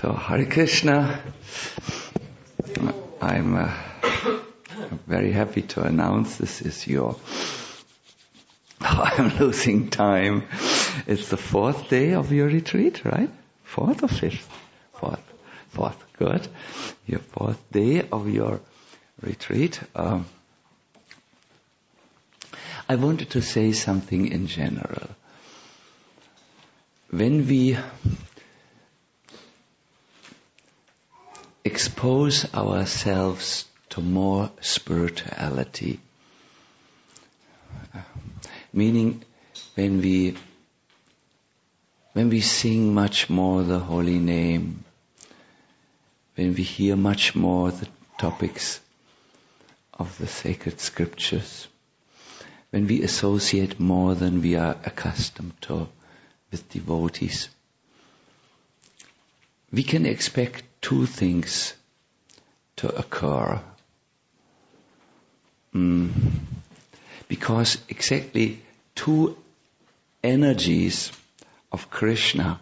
So, Hare Krishna. I'm very happy to announce this is your... I'm losing time. It's the fourth day of your retreat, right? Fourth or fifth? Fourth. Good. Your fourth day of your retreat. I wanted to say something in general. When we expose ourselves to more spirituality, meaning when we sing much more the holy name, when we hear much more the topics of the sacred scriptures, when we associate more than we are accustomed to with devotees, we can expect two things to occur. Because exactly two energies of Krishna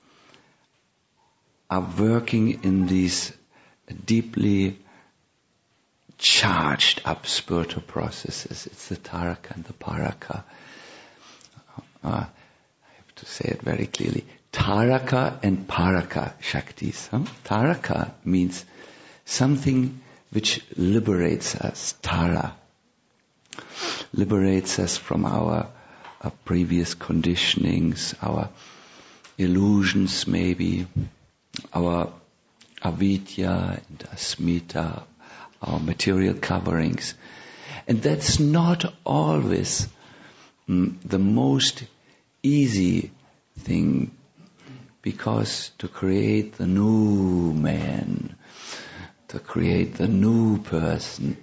are working in these deeply charged up spiritual processes. It's the Taraka and the Paraka. I have to say it very clearly. Taraka and Paraka Shaktis. Taraka means something which liberates us. Tara. Liberates us from our previous conditionings, our illusions maybe, our avidya and asmita, our material coverings. And that's not always the most easy thing, because to create the new man, to create the new person,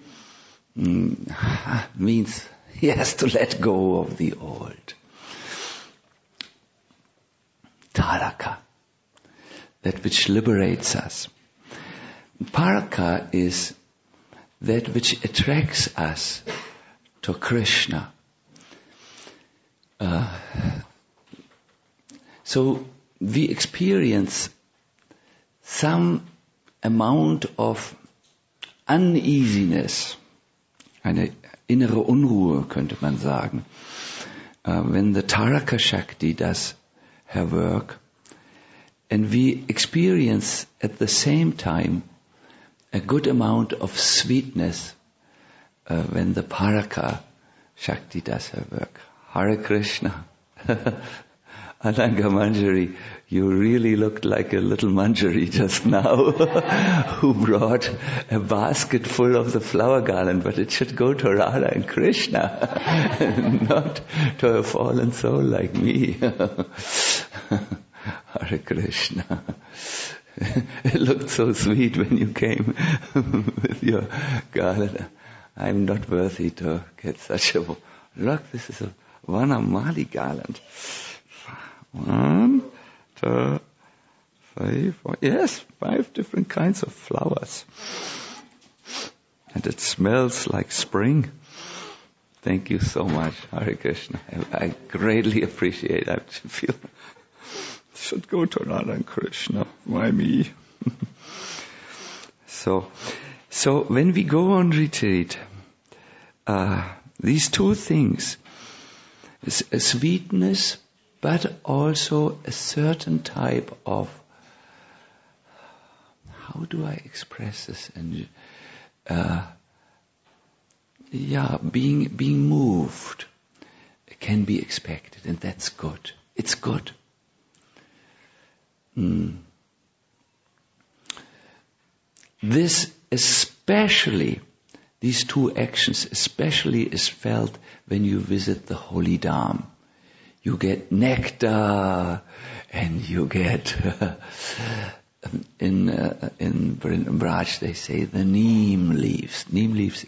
means he has to let go of the old. Taraka, that which liberates us. Paraka is that which attracts us to Krishna. So we experience some amount of uneasiness, eine innere Unruhe könnte man sagen, when the Taraka Shakti does her work, and we experience at the same time a good amount of sweetness when the Paraka Shakti does her work. Hare Krishna. Ananga Manjari, you really looked like a little Manjari just now who brought a basket full of the flower garland, but it should go to Radha and Krishna, not to a fallen soul like me. Hare Krishna. It looked so sweet when you came with your garland. I'm not worthy to get such a... Look, this is a Vanamali garland. 1, 2, 3, 4. Yes, 5 different kinds of flowers. And it smells like spring. Thank you so much, Hare Krishna. I greatly appreciate it. I feel should go to Radha and Krishna. Why me? So when we go on retreat, these two things, a sweetness, but also a certain type of, how do I express this? And being moved can be expected, and that's good. It's good. This especially, these two actions especially is felt when you visit the holy Dham. You get nectar, and you get in Braj they say the neem leaves. Neem leaves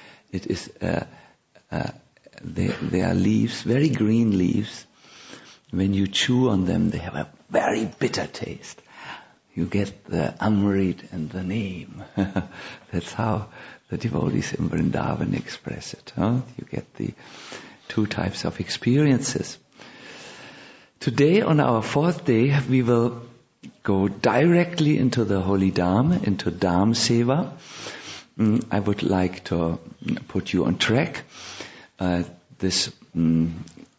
they are leaves, very green leaves. When you chew on them, they have a very bitter taste. You get the amrit and the neem. That's how the devotees in Vrindavan express it. You get the two types of experiences. Today, on our fourth day, we will go directly into the Holy Dham, into Dham Seva. I would like to put you on track during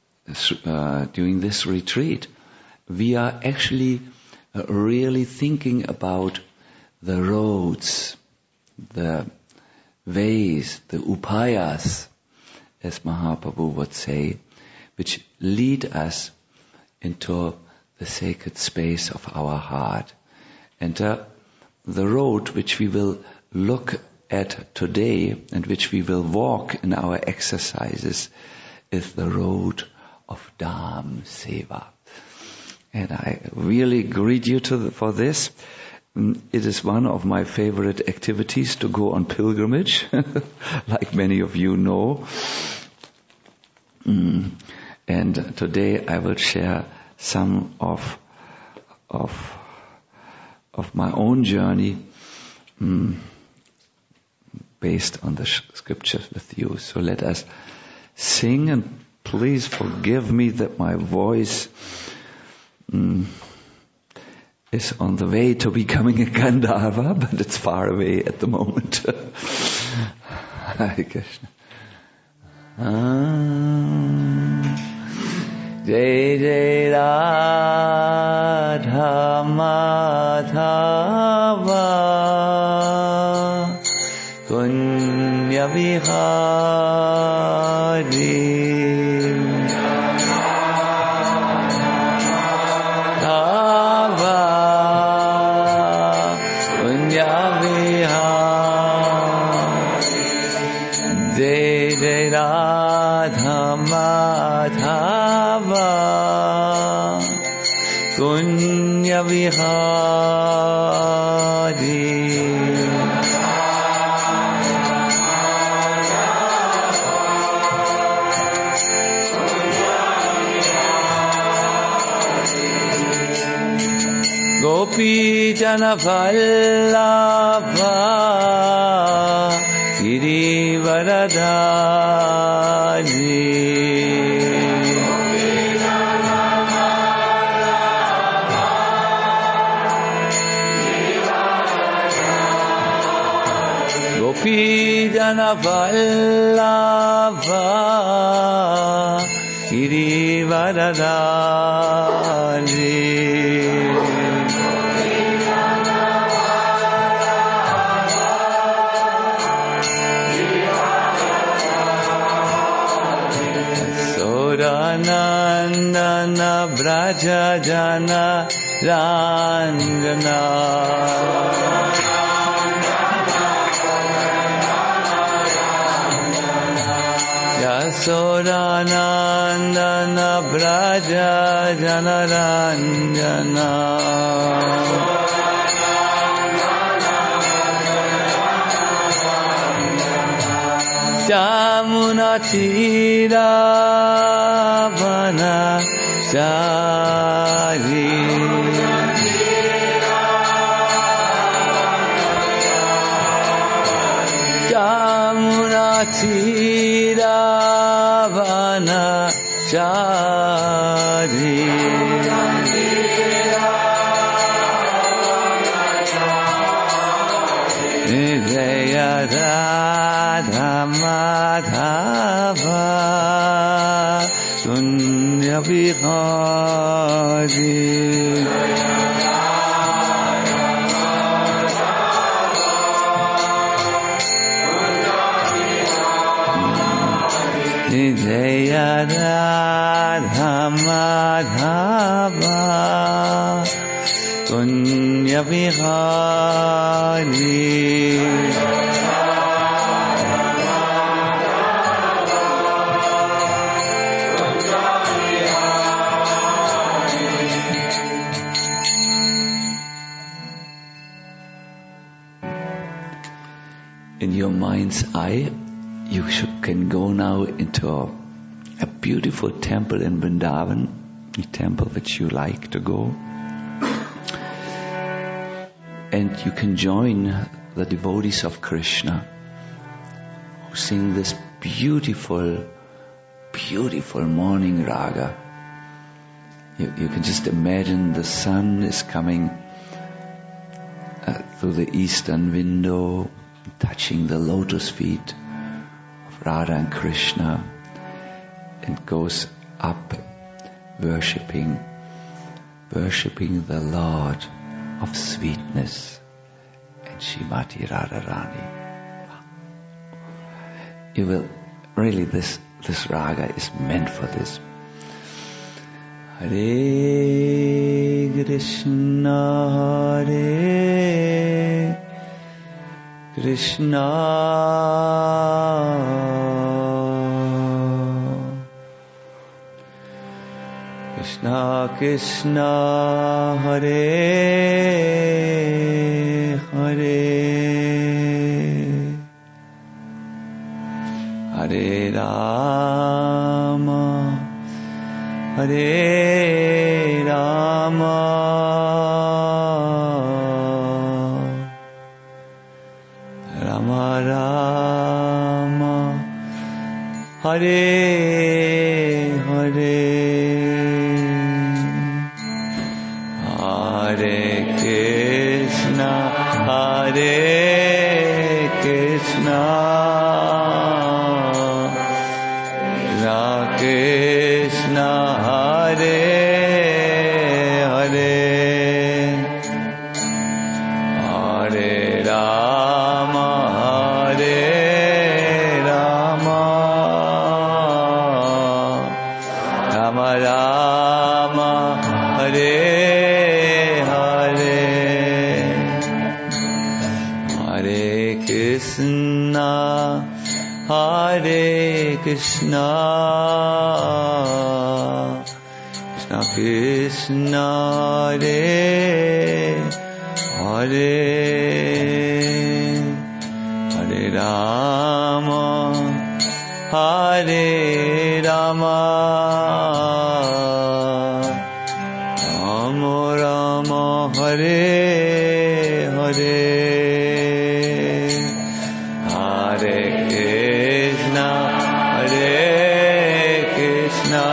this retreat. We are actually really thinking about the roads, the ways, the upayas, as Mahaprabhu would say, which lead us into the sacred space of our heart. And the road which we will look at today and which we will walk in our exercises is the road of Dham Seva. And I really greet you for this. It is one of my favorite activities to go on pilgrimage, like many of you know. And today I will share some of my own journey based on the scriptures with you. So let us sing, and please forgive me that my voice is on the way to becoming a Gandharva, but it's far away at the moment. Hare Krishna. Jai Jai Radha Madhava Kunya Vihari Punya Vihari Gopi Jana Vallabha Girivaradhari Jana Vallabha Girivaradhari Sodanandana Braja Jana Ranjana Yasodanandana Braja Janaranjana Jamuna Tira Vana Chari Jamuna Tira Vana Chari Jaya Radha Madhava Punya Vihari Jaya Radha Madhava Punya Vihari In your mind's eye, you can go now into a beautiful temple in Vrindavan, a temple which you like to go. And you can join the devotees of Krishna who sing this beautiful, beautiful morning raga. You can just imagine the sun is coming through the eastern window, touching the lotus feet of Radha and Krishna, and goes up worshipping the Lord of sweetness and Srimati Radharani. You will really, this raga is meant for this. Hare Krishna, Hare Krishna, Krishna Krishna, Hare Hare, Hare Rama, Hare Rama, Rama Rama, Hare Hare, Hare Krishna, Hare Krishna, Krishna Hare Hare, Hare Rama, Hare Rama, Rama Rama, Hare Hare, Hare Krishna, Hare Krishna, Krishna Krishna, Hare Hare, Hare Rama, Hare Rama, Rama Rama, Hare Hare, Hare Krishna, Hare Krishna,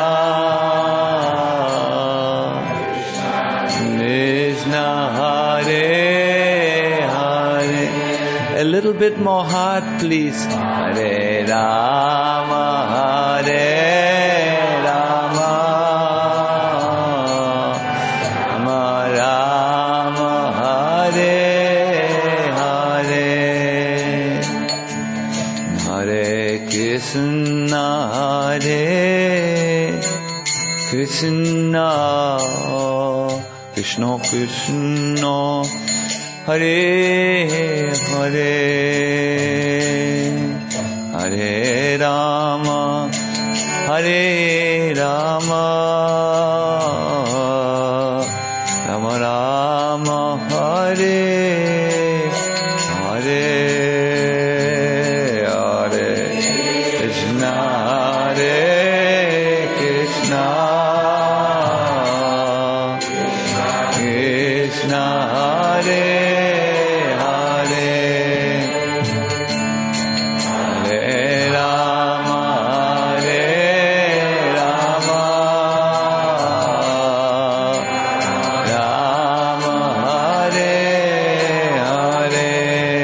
Krishna Hare Hare. A little bit more heart, please. Hare Rama, Hare Rama, Rama Rama, Hare Hare, Hare Krishna, Hare Krishna, Krishna Krishna, Hare Hare, Hare Rama, Hare Rama, Rama Rama, Hare Hare, Hare Krishna, Hare Krishna, Krishna Hare Hare, Hare Rama, Hare Rama, Rama Hare Hare,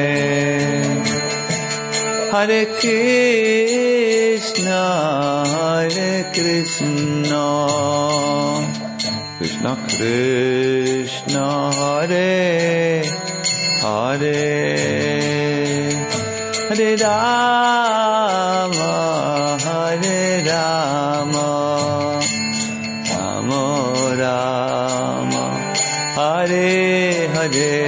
Hare Krishna, Hare Krishna, Krishna Krishna, Hare Hare, Hare Rama, Hare Rama, Rama Rama, Hare Hare,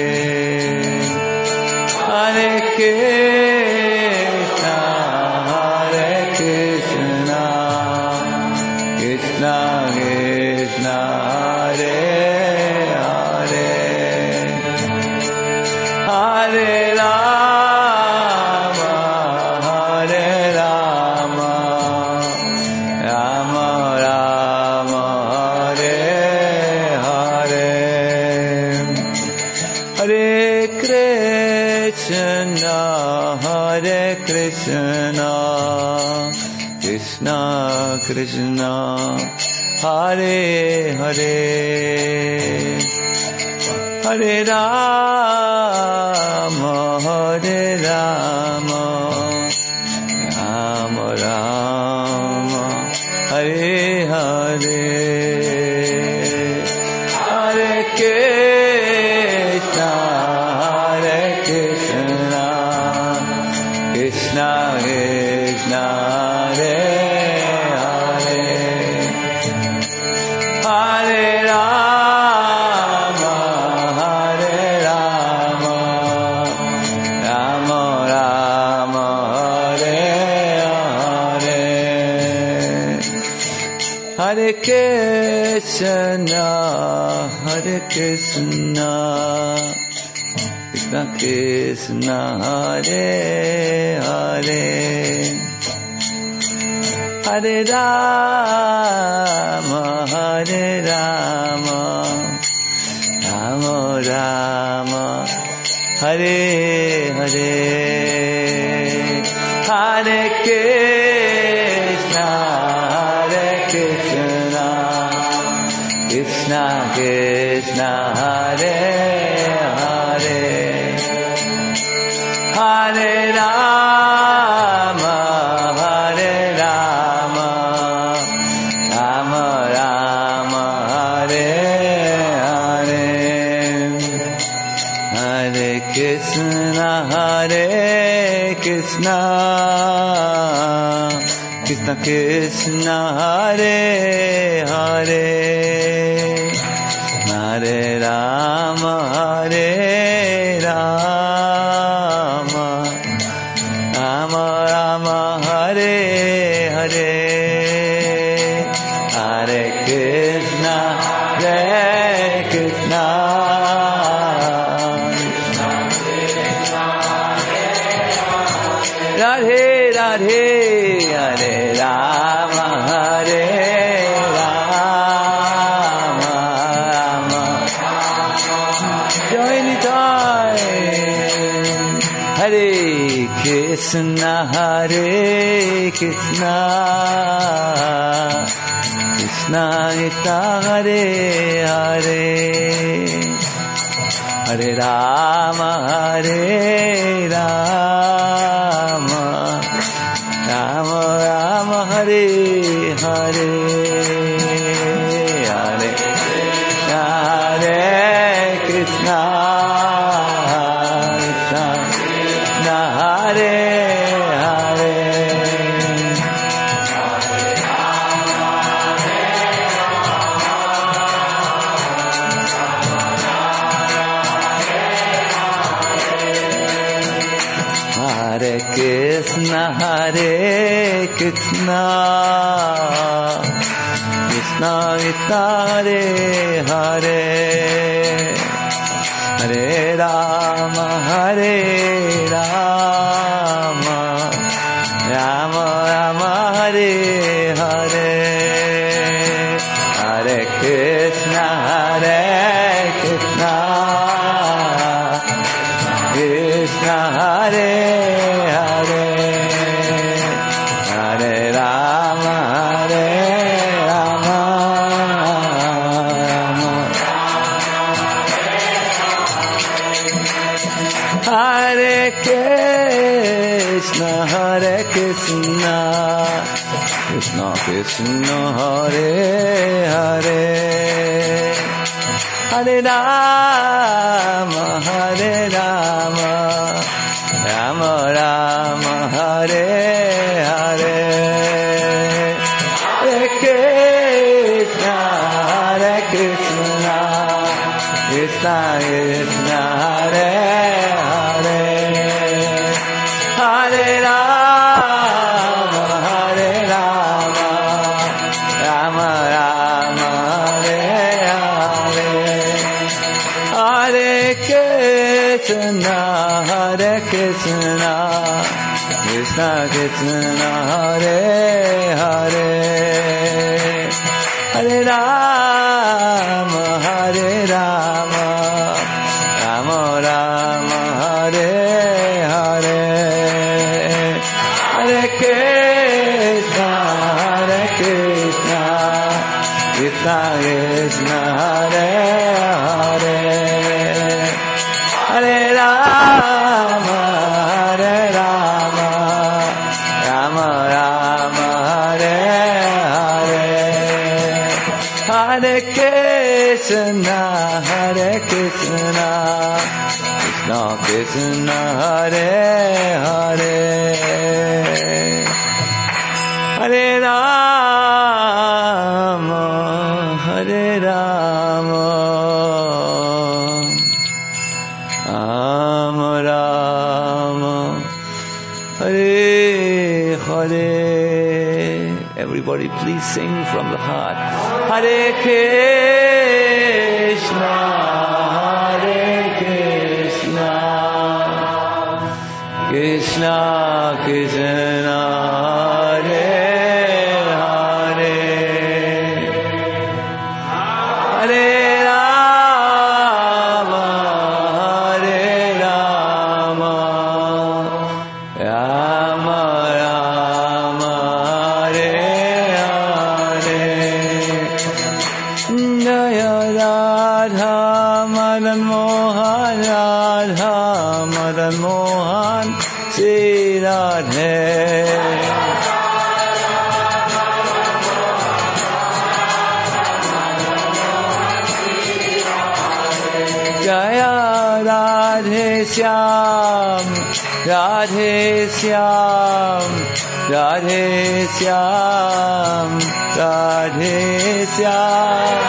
Hare Krishna, Hare Krishna, Krishna Krishna, Hare Hare, Hare Rama, Hare Rama, Rama Rama, Hare Hare, Hare Krishna, Hare Krishna, Krishna Krishna, Hare Hare, Hare Rama, Hare Rama, Rama Rama, Hare Hare, Hare Krishna, Hare Krishna, Krishna Krishna, Hare Hare, Hare Rama, Hare Rama, Rama Rama, Hare Hare, Hare Krishna, Hare Krishna, Krishna Krishna, Hare Hare, Hare Rama, Hare Rama, Rama Rama, Hare Hare, Hare Krishna, Hare Krishna, Krishna Krishna, Hare Hare, Hare Rama, Hare Rama, Rama Rama, Hare Hare, Hare Krishna, Hare Krishna, Krishna Krishna, Hare Hare, Hare Rama, Hare Rama, Rama Rama, Hare Hare, Hare Krishna, Hare Krishna, Radhe Radhe, Hare Rama, Hare Rama, Rama Joy Nitai, Hare Krishna, Hare Krishna, Krishna Krishna, Hare Hare, Hare Rama, Hare Rama, Rama Rama, Hare Hare, Hare Krishna, Hare Krishna, Krishna Krishna, Hare Hare, Hare Krishna, Hare Krishna, Krishna Krishna, Hare Hare, Hare Rama, Hare Rama, Rama Rama, Hare Hare, Hare Krishna, Hare Krishna, Krishna Hare Hare, Hare Rama, Hare Rama, Hare Krishna, Hare Krishna, Krishna Krishna, Hare Hare, Hare Rama, Hare Rama, Rama Rama, Hare Hare, Hare Krishna, Hare Krishna, Krishna Krishna, Hare Hare, Hare Rama, Hare Rama, Rama Rama, Hare Hare, Hare Krishna, Hare Krishna, Krishna Krishna, Hare Hare, Hare Rama, Hare Rama, Rama Rama, Hare Hare, Hare Krishna, Hare Krishna, Krishna Krishna, Hare Hare, Hare Rama, Hare Rama, Rama Rama, Hare Hare, Hare Krishna, Hare Krishna, Krishna Krishna, Hare Hare, Hare Rama, Hare Rama, Rama Rama, Hare Hare. Everybody please sing from the heart. Hare Krishna, Hare Krishna, Krishna Krishna, Hare Hare, Hare Rama, Hare Rama, Rama Rama, Hare Hare. Jaya Radha Madan Mohan, Radha Madan Mohan, Sri Radhe. Jaya Radhe Shyam, Radhe Shyam, Radhe Shyam, Radhe Shyam.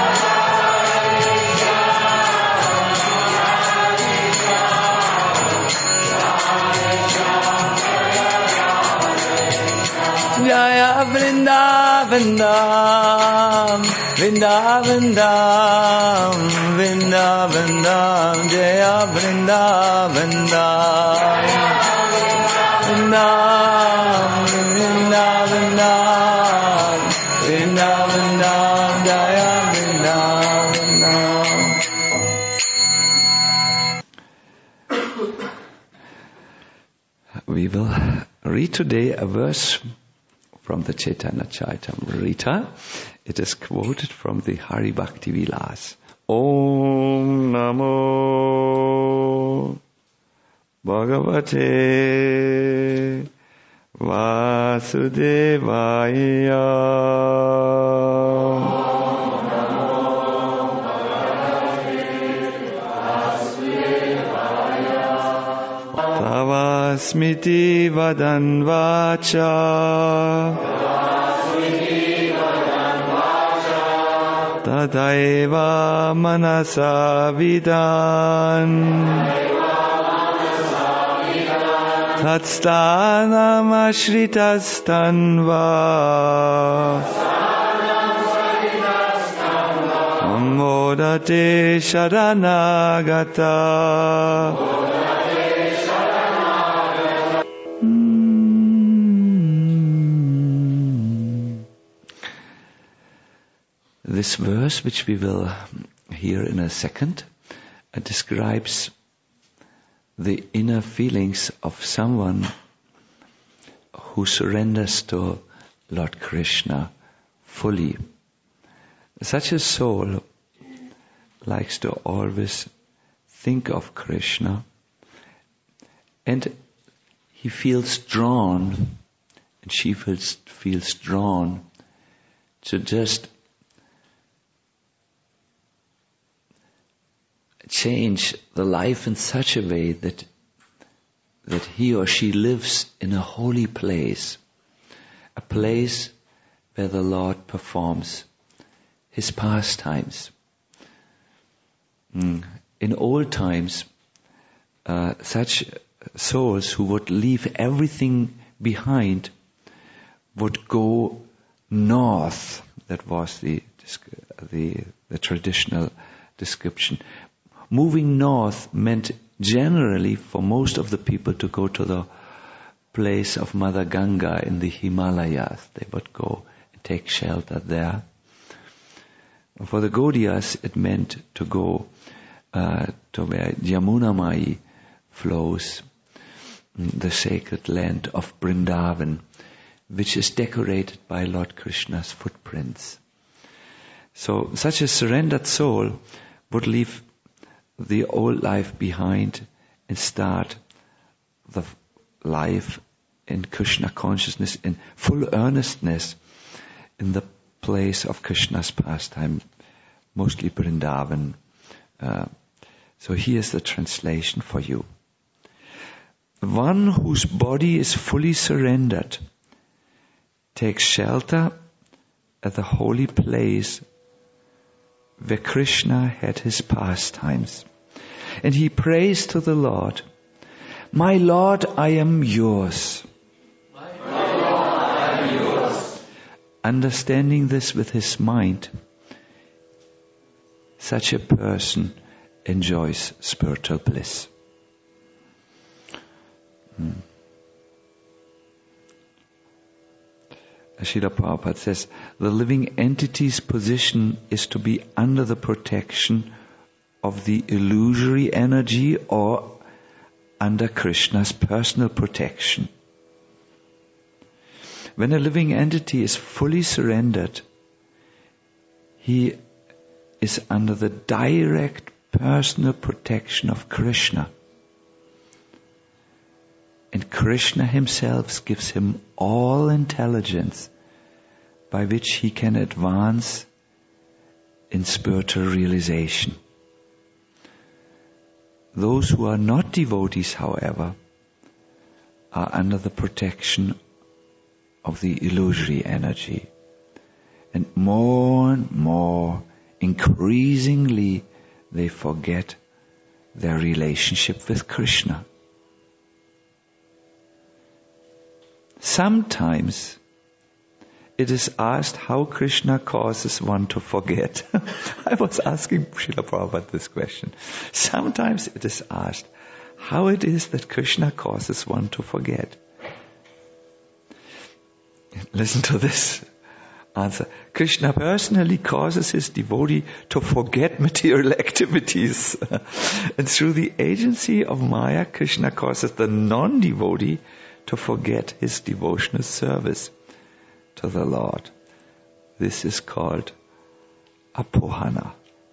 Jaya Vrindavan Dham, Vrindavan Dham, Vrindavan Dham, Jaya Vrindavan Dham, Vrindavan Dham, Vrindavan Dham, Jaya Vrindavan Dham. We will read today a verse from the Chaitanya Charitamrita. It is quoted from the Hari Bhakti Vilas. Om Namo Bhagavate Vasudevaya. Tava smiti vadan vacha, tadaiva manasa vidan, tatstanam ashritastanva, ammodate sharanagata. This verse, which we will hear in a second, describes the inner feelings of someone who surrenders to Lord Krishna fully. Such a soul likes to always think of Krishna, and he feels drawn, and she feels drawn to just change the life in such a way that he or she lives in a holy place, a place where the Lord performs His pastimes. In old times, such souls who would leave everything behind would go north. That was the traditional description. Moving north meant generally for most of the people to go to the place of Mother Ganga in the Himalayas. They would go and take shelter there. For the Gaudiyas, it meant to go to where Yamuna Mai flows, the sacred land of Vrindavan, which is decorated by Lord Krishna's footprints. So such a surrendered soul would leave the old life behind and start the life in Krishna consciousness in full earnestness in the place of Krishna's pastime, mostly Vrindavan. So here's the translation for you. One whose body is fully surrendered takes shelter at the holy place where Krishna had his pastimes. And he prays to the Lord, "My Lord, I am yours." My Lord, I am yours. Understanding this with his mind, such a person enjoys spiritual bliss. Srila Prabhupada says, the living entity's position is to be under the protection of the illusory energy or under Krishna's personal protection. When a living entity is fully surrendered, he is under the direct personal protection of Krishna. And Krishna himself gives him all intelligence by which he can advance in spiritual realization. Those who are not devotees, however, are under the protection of the illusory energy. And more, increasingly, they forget their relationship with Krishna. Sometimes it is asked how Krishna causes one to forget. I was asking Srila Prabhupada this question. Sometimes it is asked how it is that Krishna causes one to forget. Listen to this answer. Krishna personally causes his devotee to forget material activities. And through the agency of Maya, Krishna causes the non-devotee to forget his devotional service to the Lord. This is called apohana.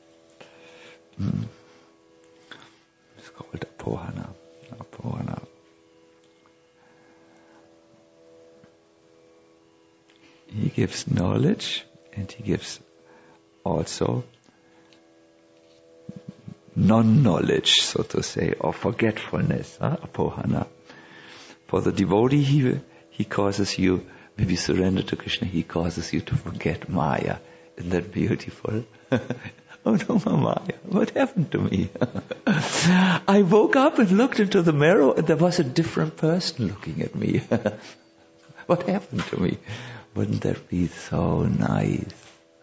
It's called apohana. Apohana. He gives knowledge and he gives also non-knowledge, so to say, or forgetfulness. Apohana. For the devotee, he causes you, when you surrender to Krishna, he causes you to forget Maya. Isn't that beautiful? Oh no, Maya, what happened to me? I woke up and looked into the mirror and there was a different person looking at me. What happened to me? Wouldn't that be so nice?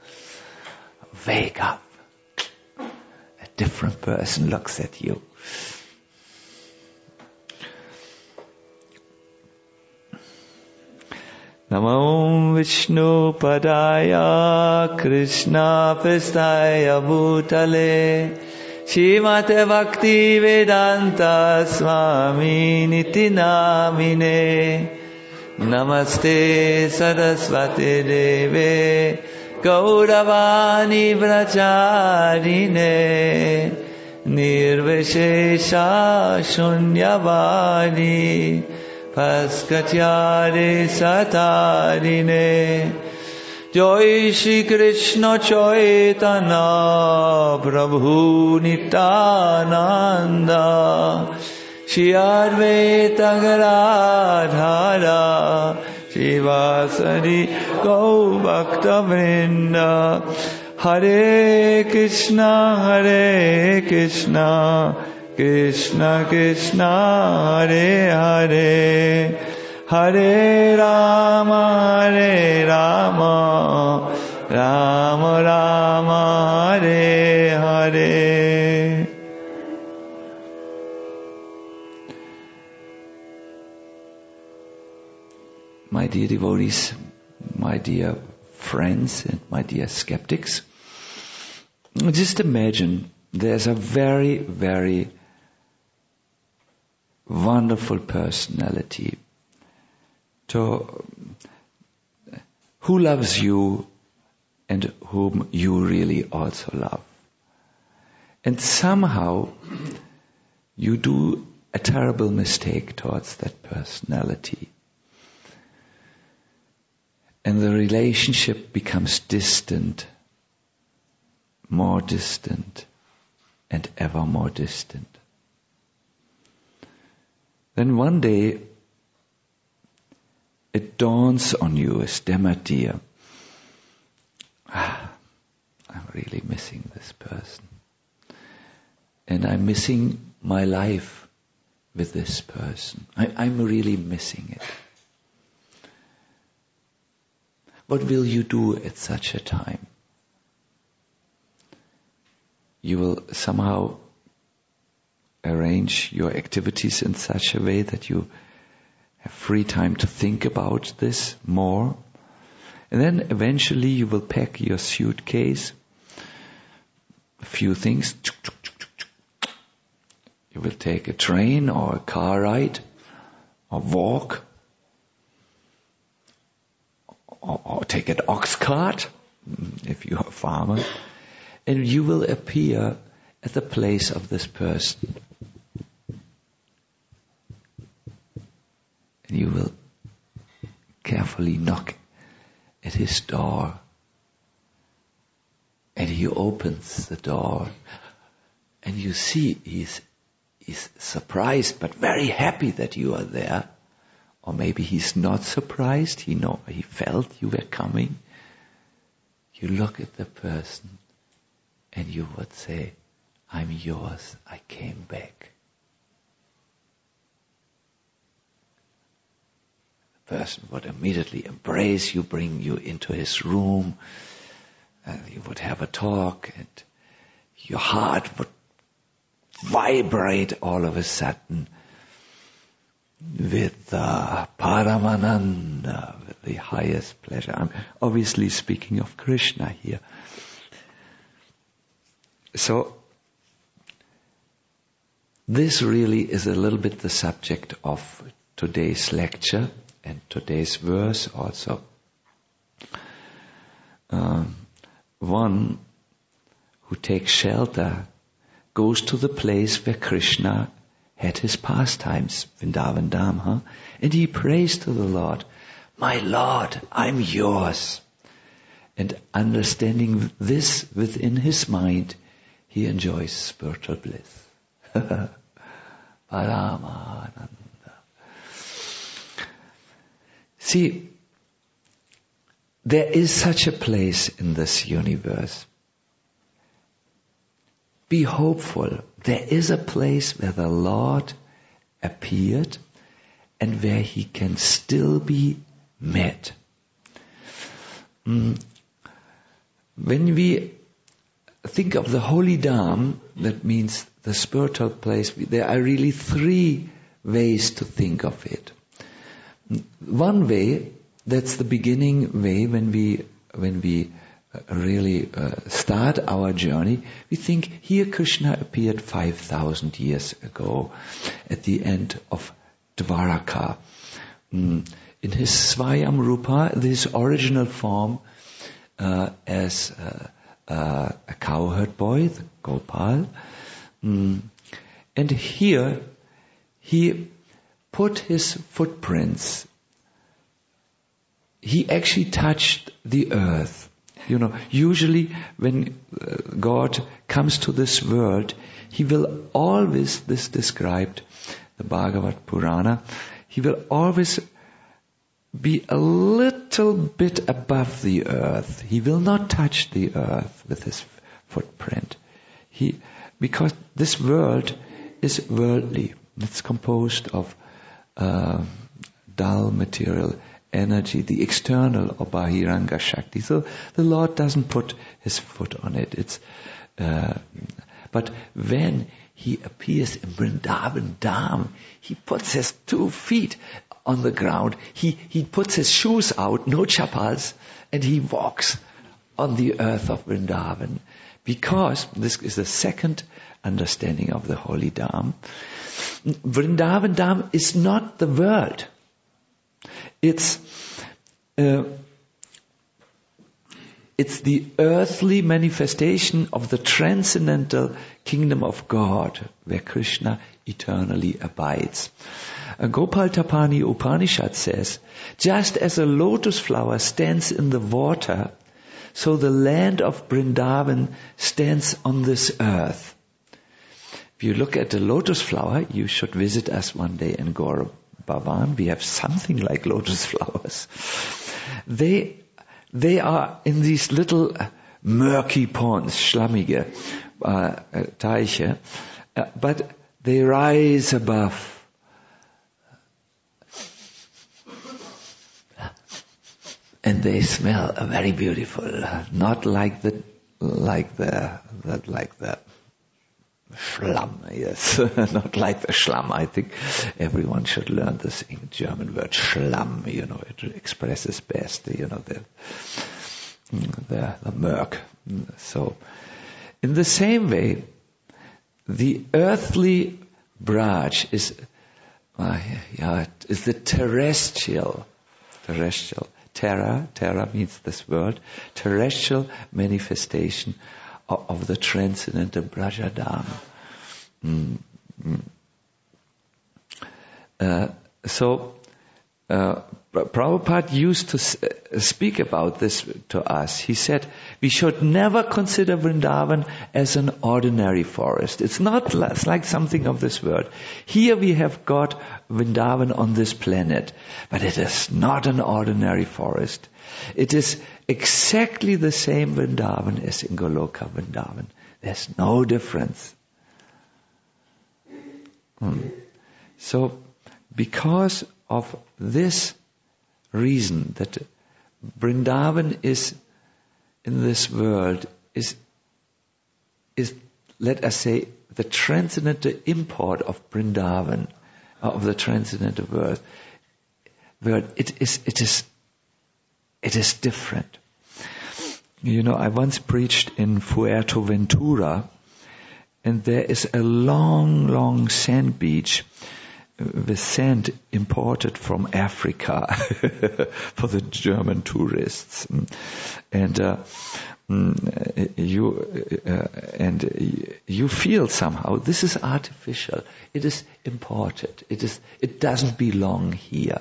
Wake up. A different person looks at you. Namo Vishnu Padaya Krishna Prestaya Bhutale Shrimate Bhakti Vedanta Swami Niti Namine Namaste Saraswati Deve Gauravani Vracharine Nirvishesha Shunyavani Paskatyare Satarine Jai Shri Krishna Chaitanya Prabhu Nityananda Shri Advaita Gadadhara Shivasari Gaurabhakta Vrinda Hare Krishna Krishna Krishna Hare Hare Hare Rama Rama Rama Hare Hare. My dear devotees, my dear friends and my dear skeptics, just imagine there's a very, very wonderful personality who loves you and whom you really also love. And somehow you do a terrible mistake towards that personality. And the relationship becomes distant, more distant, and ever more distant. Then one day, it dawns on you as Dhamma dear, I'm really missing this person. And I'm missing my life with this person. I'm really missing it. What will you do at such a time? You will somehow arrange your activities in such a way that you have free time to think about this more. And then eventually you will pack your suitcase, a few things. You will take a train or a car ride or walk or take an ox cart if you're a farmer, and you will appear at the place of this person. And you will carefully knock at his door. And he opens the door. And you see he's surprised but very happy that you are there. Or maybe he's not surprised. He felt you were coming. You look at the person and you would say, I'm yours. I came back. Person would immediately embrace you, bring you into his room, and you would have a talk, and your heart would vibrate all of a sudden with Paramananda, with the highest pleasure. I'm obviously speaking of Krishna here. So, this really is a little bit the subject of today's lecture and today's verse also. One who takes shelter goes to the place where Krishna had his pastimes, Vrindavan Dham, and he prays to the Lord, my Lord, I'm yours. And understanding this within his mind, he enjoys spiritual bliss. Paramananda. See, there is such a place in this universe. Be hopeful. There is a place where the Lord appeared and where he can still be met. When we think of the holy Dham, that means the spiritual place, there are really three ways to think of it. One way, that's the beginning way when we really start our journey, we think here Krishna appeared 5,000 years ago at the end of Dwaraka. In his Swayam Rupa, this original form as a cowherd boy, the Gopal. And here he put his footprints. He actually touched the earth. Usually when God comes to this world, he will always, this described the Bhagavad Purana, he will always be a little bit above the earth. He will not touch the earth with his footprint. Because this world is worldly. It's composed of dull material energy, the external or Bahiranga Shakti. So the Lord doesn't put his foot on it. But when he appears in Vrindavan Dham, he puts his 2 feet on the ground. He puts his shoes out, no chappals, and he walks on the earth of Vrindavan. Because, this is the second understanding of the Holy Dham, Vrindavan Dham is not the world. It's It's the earthly manifestation of the transcendental kingdom of God, where Krishna eternally abides. Gopal Tapani Upanishad says, just as a lotus flower stands in the water, so the land of Vrindavan stands on this earth. If you look at the lotus flower, you should visit us one day in Gaur Bhavan. We have something like lotus flowers. They are in these little murky ponds, schlammige Teiche, but they rise above. And they smell very beautiful, not like the Schlamm, yes, not like the Schlamm. I think everyone should learn this German word Schlamm. It expresses best, the murk. So, in the same way, the earthly Braj is the terrestrial. Terra means this world, terrestrial manifestation of the transcendental Brajadam. Prabhupada used to speak about this to us. He said, we should never consider Vrindavan as an ordinary forest. It's like something of this world. Here we have got Vrindavan on this planet, but it is not an ordinary forest. It is exactly the same Vrindavan as in Goloka Vrindavan. There's no difference. So, because of this reason that Vrindavan is in this world is let us say the transcendental import of Vrindavan, of the transcendental world. It is different. I once preached in Fuerteventura, and there is a long sand beach with sand imported from Africa for the German tourists, and you feel somehow this is artificial. It is imported. It doesn't belong here.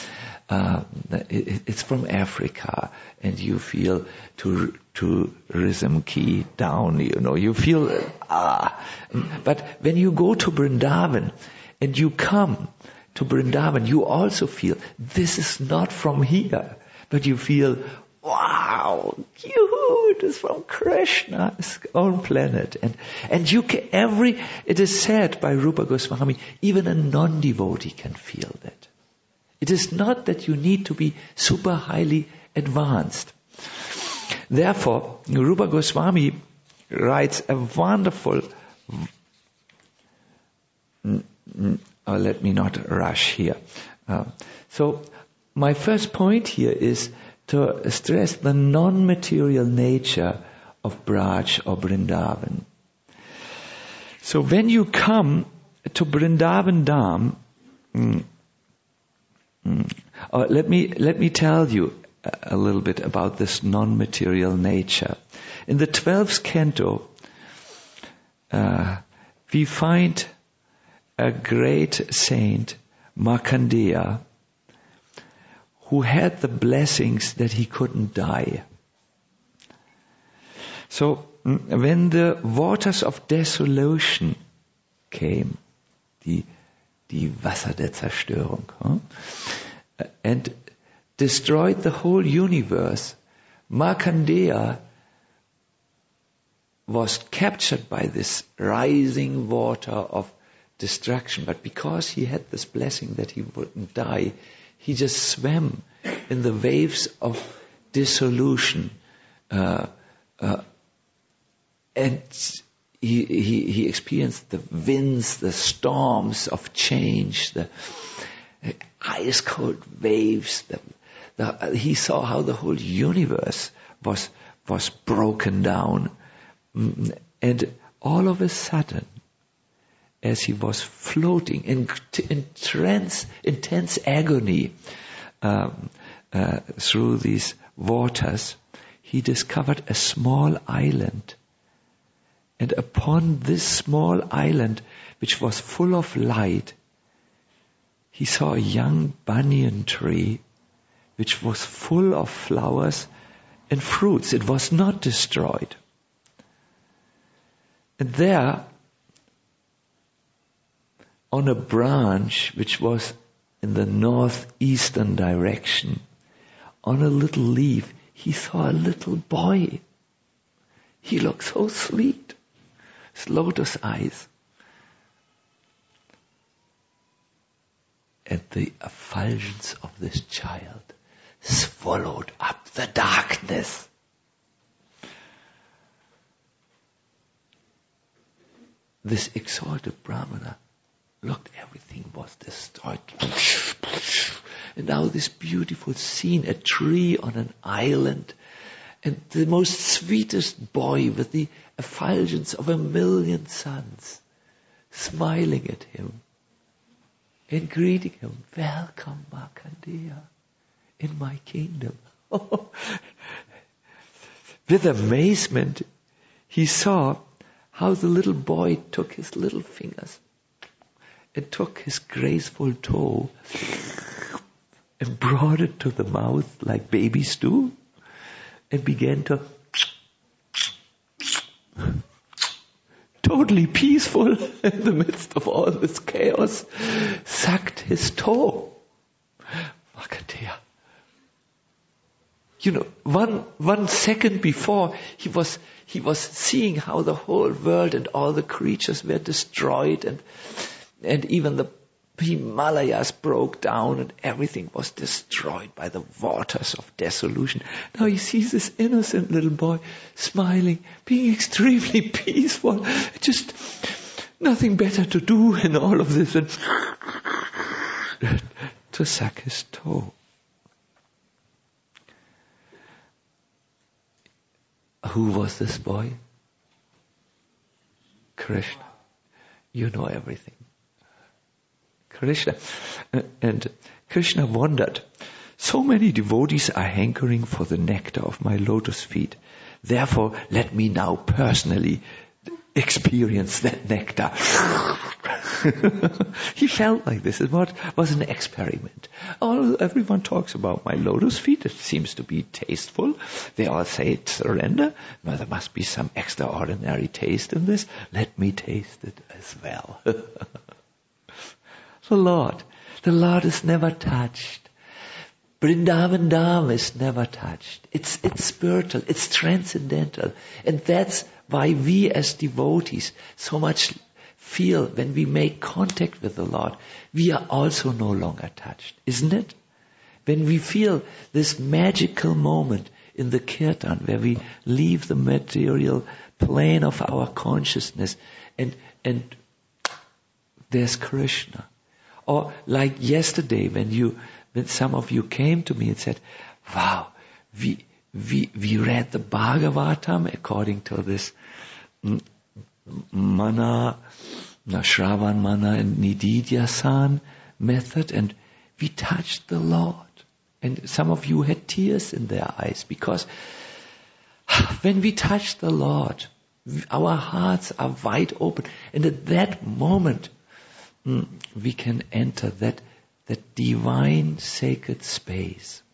It's from Africa, and you feel tourism key down. You feel But when you go to Vrindavan, and you come to Vrindavan, you also feel, this is not from here. But you feel, wow, it is from Krishna's own planet. And you can, it is said by Rupa Goswami, even a non-devotee can feel that. It is not that you need to be super highly advanced. Therefore, Rupa Goswami writes a wonderful... let me not rush here. So my first point here is to stress the non-material nature of Braj or Vrindavan. So when you come to Vrindavan Dham, let me tell you a little bit about this non-material nature. In the 12th canto, we find a great saint, Markandeya, who had the blessings that he couldn't die. So when the waters of desolation came, die Wasser der Zerstörung, and destroyed the whole universe, Markandeya was captured by this rising water of destruction. But because he had this blessing that he wouldn't die, he just swam in the waves of dissolution, and he experienced the winds, the storms of change, the ice cold waves. He saw how the whole universe was broken down, and all of a sudden, as he was floating in intense agony through these waters, he discovered a small island. And upon this small island, which was full of light, he saw a young banyan tree, which was full of flowers and fruits. It was not destroyed. And there, on a branch which was in the northeastern direction, on a little leaf, he saw a little boy. He looked so sweet. His lotus eyes. And the effulgence of this child swallowed up the darkness. This exalted Brahmana looked, everything was destroyed. And now this beautiful scene, a tree on an island, and the most sweetest boy with the effulgence of 1,000,000 suns, smiling at him and greeting him, "Welcome, Markandeya, in my kingdom." With amazement, he saw how the little boy took his little fingers and took his graceful toe and brought it to the mouth like babies do, and began to totally peaceful in the midst of all this chaos, sucked his toe. Markandeya. You know, one second before, he was seeing how the whole world and all the creatures were destroyed, and even the Himalayas broke down and everything was destroyed by the waters of dissolution. Now he sees this innocent little boy smiling, being extremely peaceful, just nothing better to do in all of this than to suck his toe. Who was this boy? Krishna. You know everything. Krishna. And Krishna wondered, so many devotees are hankering for the nectar of my lotus feet. Therefore, let me now personally experience that nectar. He felt like this. It was an experiment. Everyone talks about my lotus feet. It seems to be tasteful. They all say surrender. Well, there must be some extraordinary taste in this. Let me taste it as well. The Lord is never touched. Vrindavan Dham is never touched. It's spiritual, it's transcendental. And that's why we as devotees so much feel when we make contact with the Lord, we are also no longer touched, isn't it? When we feel this magical moment in the kirtan where we leave the material plane of our consciousness and there's Krishna. Or like yesterday when some of you came to me and said, wow, we read the Bhagavatam according to this Mana, Shravan Mana and Nididhyasan method, and we touched the Lord. And some of you had tears in their eyes because when we touch the Lord, our hearts are wide open. And at that moment, we can enter that divine sacred space.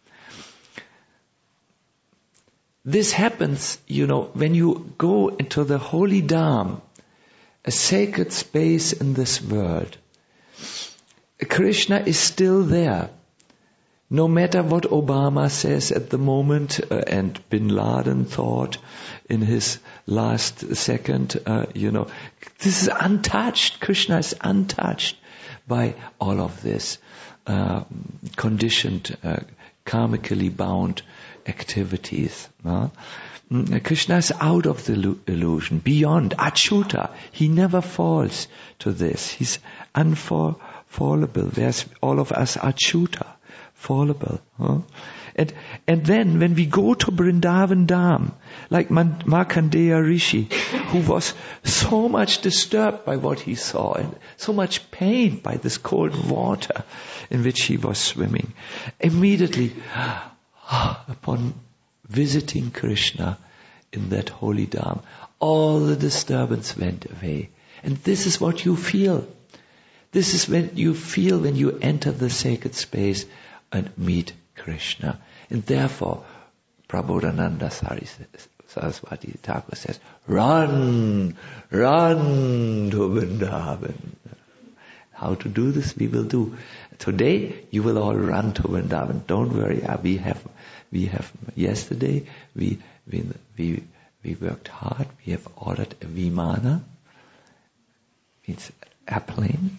This happens, when you go into the holy dham, a sacred space in this world. Krishna is still there. No matter what Obama says at the moment, and Bin Laden thought in his last second, this is untouched. Krishna is untouched by all of this conditioned, karmically bound activities. Krishna is out of the illusion, beyond, Achyuta. He never falls to this. He's unfallable. There's all of us Achyuta, fallable. And then when we go to Vrindavan Dham, like Markandeya Rishi, who was so much disturbed by what he saw and so much pained by this cold water in which he was swimming, immediately, upon visiting Krishna in that holy dham, all the disturbance went away. And this is what you feel. This is when you feel when you enter the sacred space and meet Krishna. And therefore, Prabodhananda Saraswati Thakur says, run to Vrindavan. How to do this we will do. Today you will all run to Vrindavan. Don't worry. We have yesterday we worked hard. We have ordered a Vimana. It's airplane.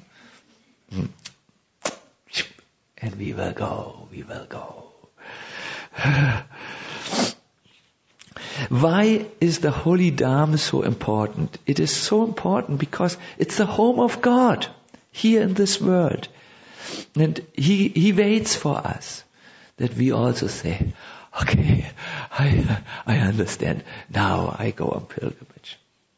And we will go. Why is the holy dham so important? It is so important because it's the home of God here in this world. And He waits for us that we also say, okay, I understand. Now I go on pilgrimage.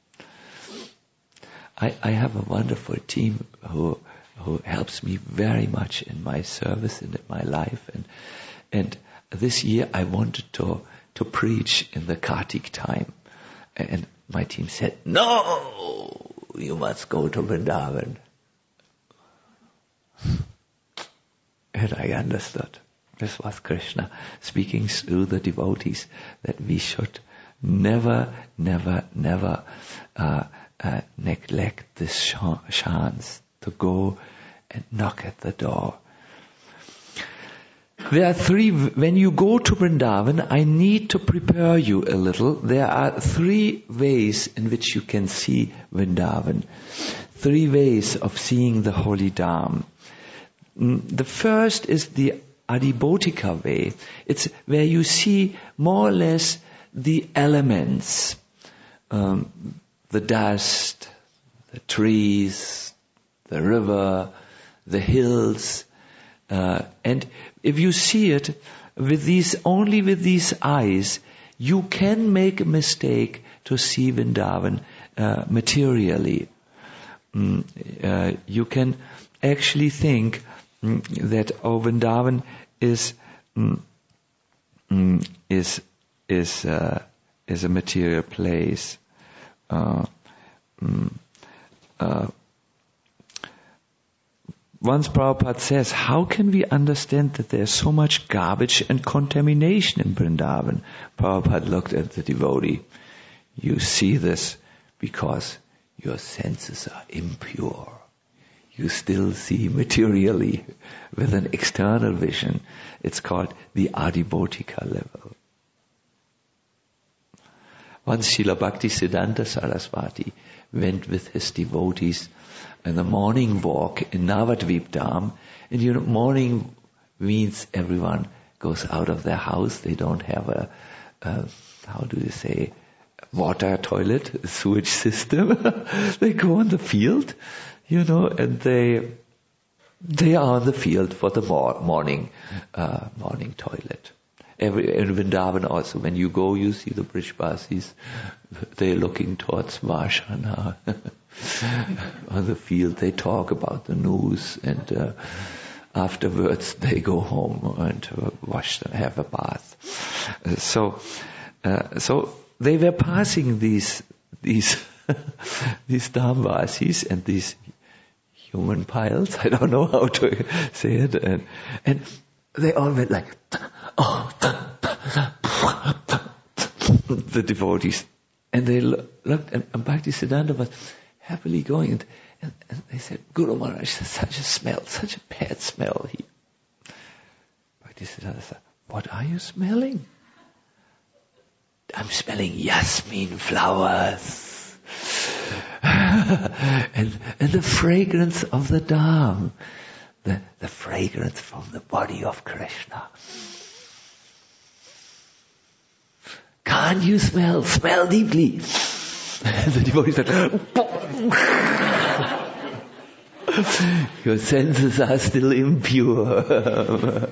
I have a wonderful team who helps me very much in my service and in my life. And this year I wanted to preach in the Kartik time. And my team said, no, you must go to Vrindavan. And I understood. This was Krishna speaking through the devotees that we should never neglect this chance to go and knock at the door. There are three, when you go to Vrindavan, I need to prepare you a little. There are 3 ways in which you can see Vrindavan. 3 ways of seeing the holy dham. The first is the Adhibodhika way. It's where you see more or less the elements, the dust, the trees, the river, the hills, and if you see it only with these eyes, you can make a mistake to see Vrindavan materially. You can actually think that Vrindavan is a material place. Once Prabhupada says, how can we understand that there's so much garbage and contamination in Vrindavan? Prabhupada looked at the devotee. You see this because your senses are impure. You still see materially with an external vision. It's called the Adhibodhika level. Once Srila Bhaktisiddhanta Saraswati went with his devotees on a morning walk in Navadvip Dham. And morning means everyone goes out of their house. They don't have a water toilet, a sewage system. They go on the field, and they are on the field for the morning toilet. In Vrindavan also, when you go, you see the Brishbasis, they're looking towards Vashana. On the field, they talk about the news, and afterwards they go home and wash and have a bath. So they were passing these Dhamvasis and these human piles. I don't know how to say it, and they all went like, the devotees, and they looked, and Bhaktisiddhanta was happily going, and they said, Guru Maharaj, such a bad smell here. Bhaktisiddhanta said, what are you smelling? I'm smelling Yasmin flowers. and the fragrance of the Dham, the fragrance from the body of Krishna. Can't you smell? Smell deeply. The devotee said, your senses are still impure.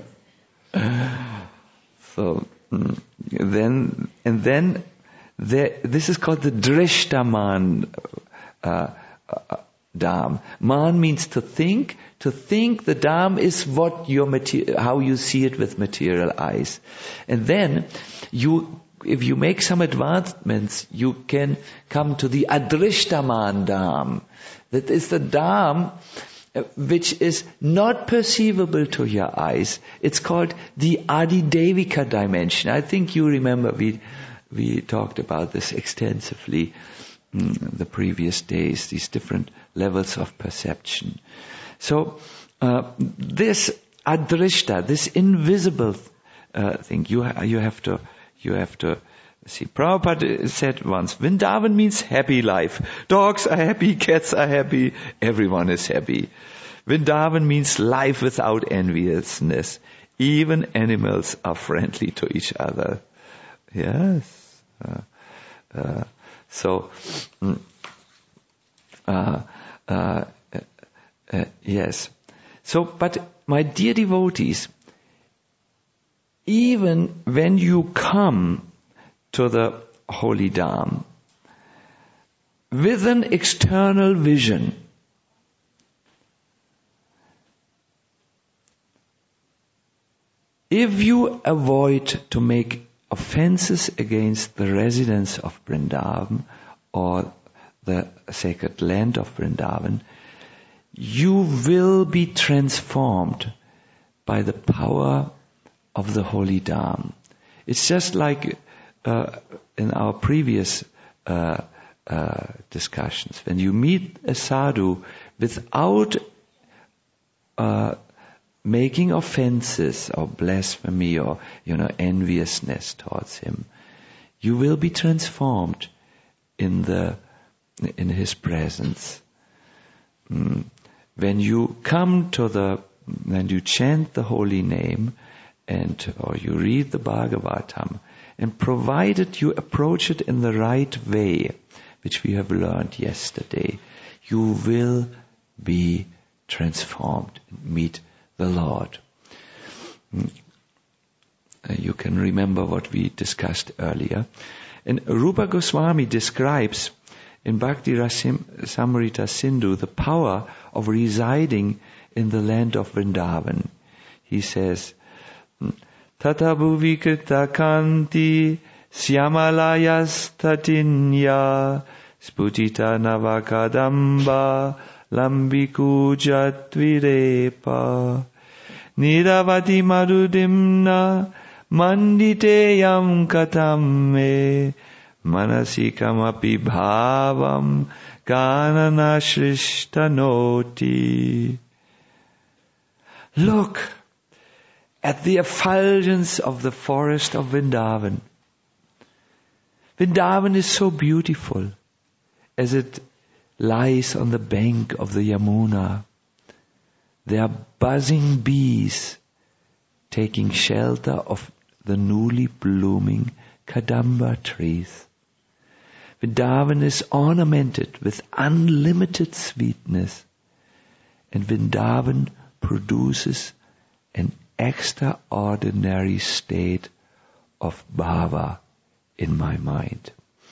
So then this is called the Drishtaman Dham. Man means to think. To think, the Dham is what how you see it with material eyes. And then, if you make some advancements, you can come to the Adrishtaman Dham. That is the Dham which is not perceivable to your eyes. It's called the Adidevika dimension. I think you remember we talked about this extensively the previous days, these different levels of perception. So this adrishta, this invisible thing, you have to see. Prabhupada said once, Vrindavan means happy life. Dogs are happy, cats are happy, everyone is happy. Vrindavan means life without enviousness. Even animals are friendly to each other. Yes. Yes. So, but my dear devotees, even when you come to the Holy Dham with an external vision, if you avoid to make offenses against the residents of Vrindavan or the sacred land of Vrindavan, you will be transformed by the power of the Holy Dham. It's just like in our previous discussions. When you meet a sadhu without making offenses or blasphemy or enviousness towards him, you will be transformed in his presence. When you when you chant the holy name or you read the Bhagavatam, and provided you approach it in the right way, which we have learned yesterday, you will be transformed and meet the Lord. You can remember what we discussed earlier. And Rupa Goswami describes in Bhakti Rasamrita Sindhu the power of residing in the land of Vrindavan. He says, Tata bhuvikrita kanti syamalayas tatinya sputita navakadamba lambikuja tvirepa niravati marudimna manditeyam katam me manasikamapi bhavam kananashrishtanoti. Look at the effulgence of the forest of Vrindavan. Vrindavan is so beautiful as it lies on the bank of the Yamuna. There are buzzing bees taking shelter of the newly blooming Kadamba trees. Vrindavan is ornamented with unlimited sweetness, and Vrindavan produces an extraordinary state of bhava in my mind.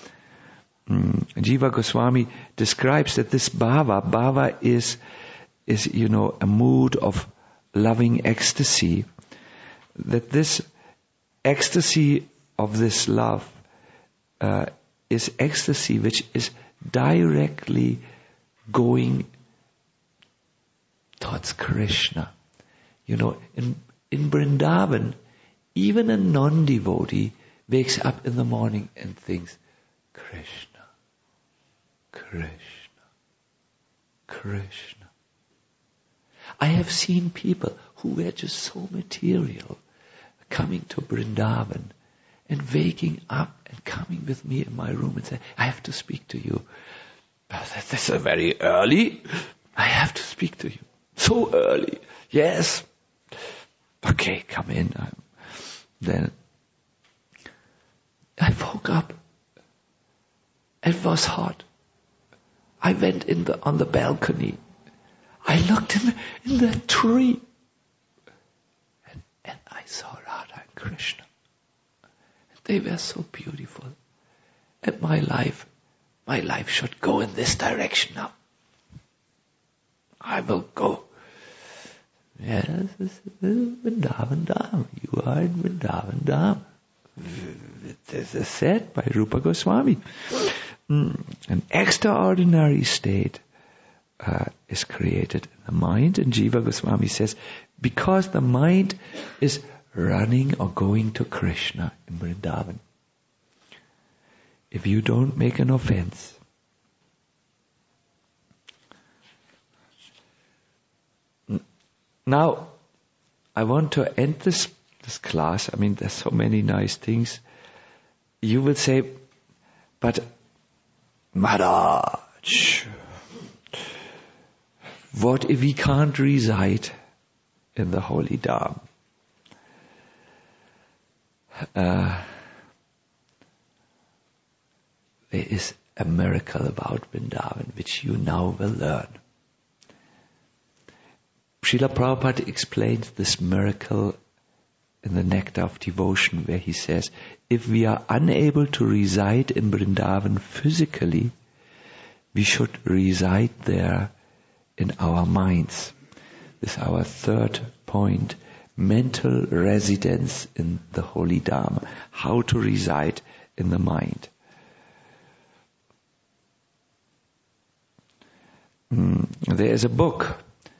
Jiva Goswami describes that this bhava is a mood of loving ecstasy, that this ecstasy of this love is ecstasy which is directly going towards Krishna. In Vrindavan, even a non-devotee wakes up in the morning and thinks, Krishna, Krishna, Krishna. I have seen people who were just so material coming to Vrindavan and waking up and coming with me in my room and say, I have to speak to you. That's very early. I have to speak to you. So early. Yes. Okay, come in. Then I woke up. It was hot. I went on the balcony. I looked in the tree. And I saw Radha and Krishna. They were so beautiful. And my life should go in this direction now. I will go. Yes, this is Vrindavan Dham. You are in Vrindavan Dham. This is said by Rupa Goswami. An extraordinary state is created in the mind, and Jiva Goswami says, because the mind is running or going to Krishna in Vrindavan. If you don't make an offense, now I want to end this class. I mean, there's so many nice things. You will say, but Maharaj, what if we can't reside in the holy Dham? There is a miracle about Vrindavan which you now will learn. Srila Prabhupada explains this miracle in the Nectar of Devotion, where he says, if we are unable to reside in Vrindavan physically, we should reside there in our minds. This is our third point, mental residence in the holy Dham, how to reside in the mind. There is a book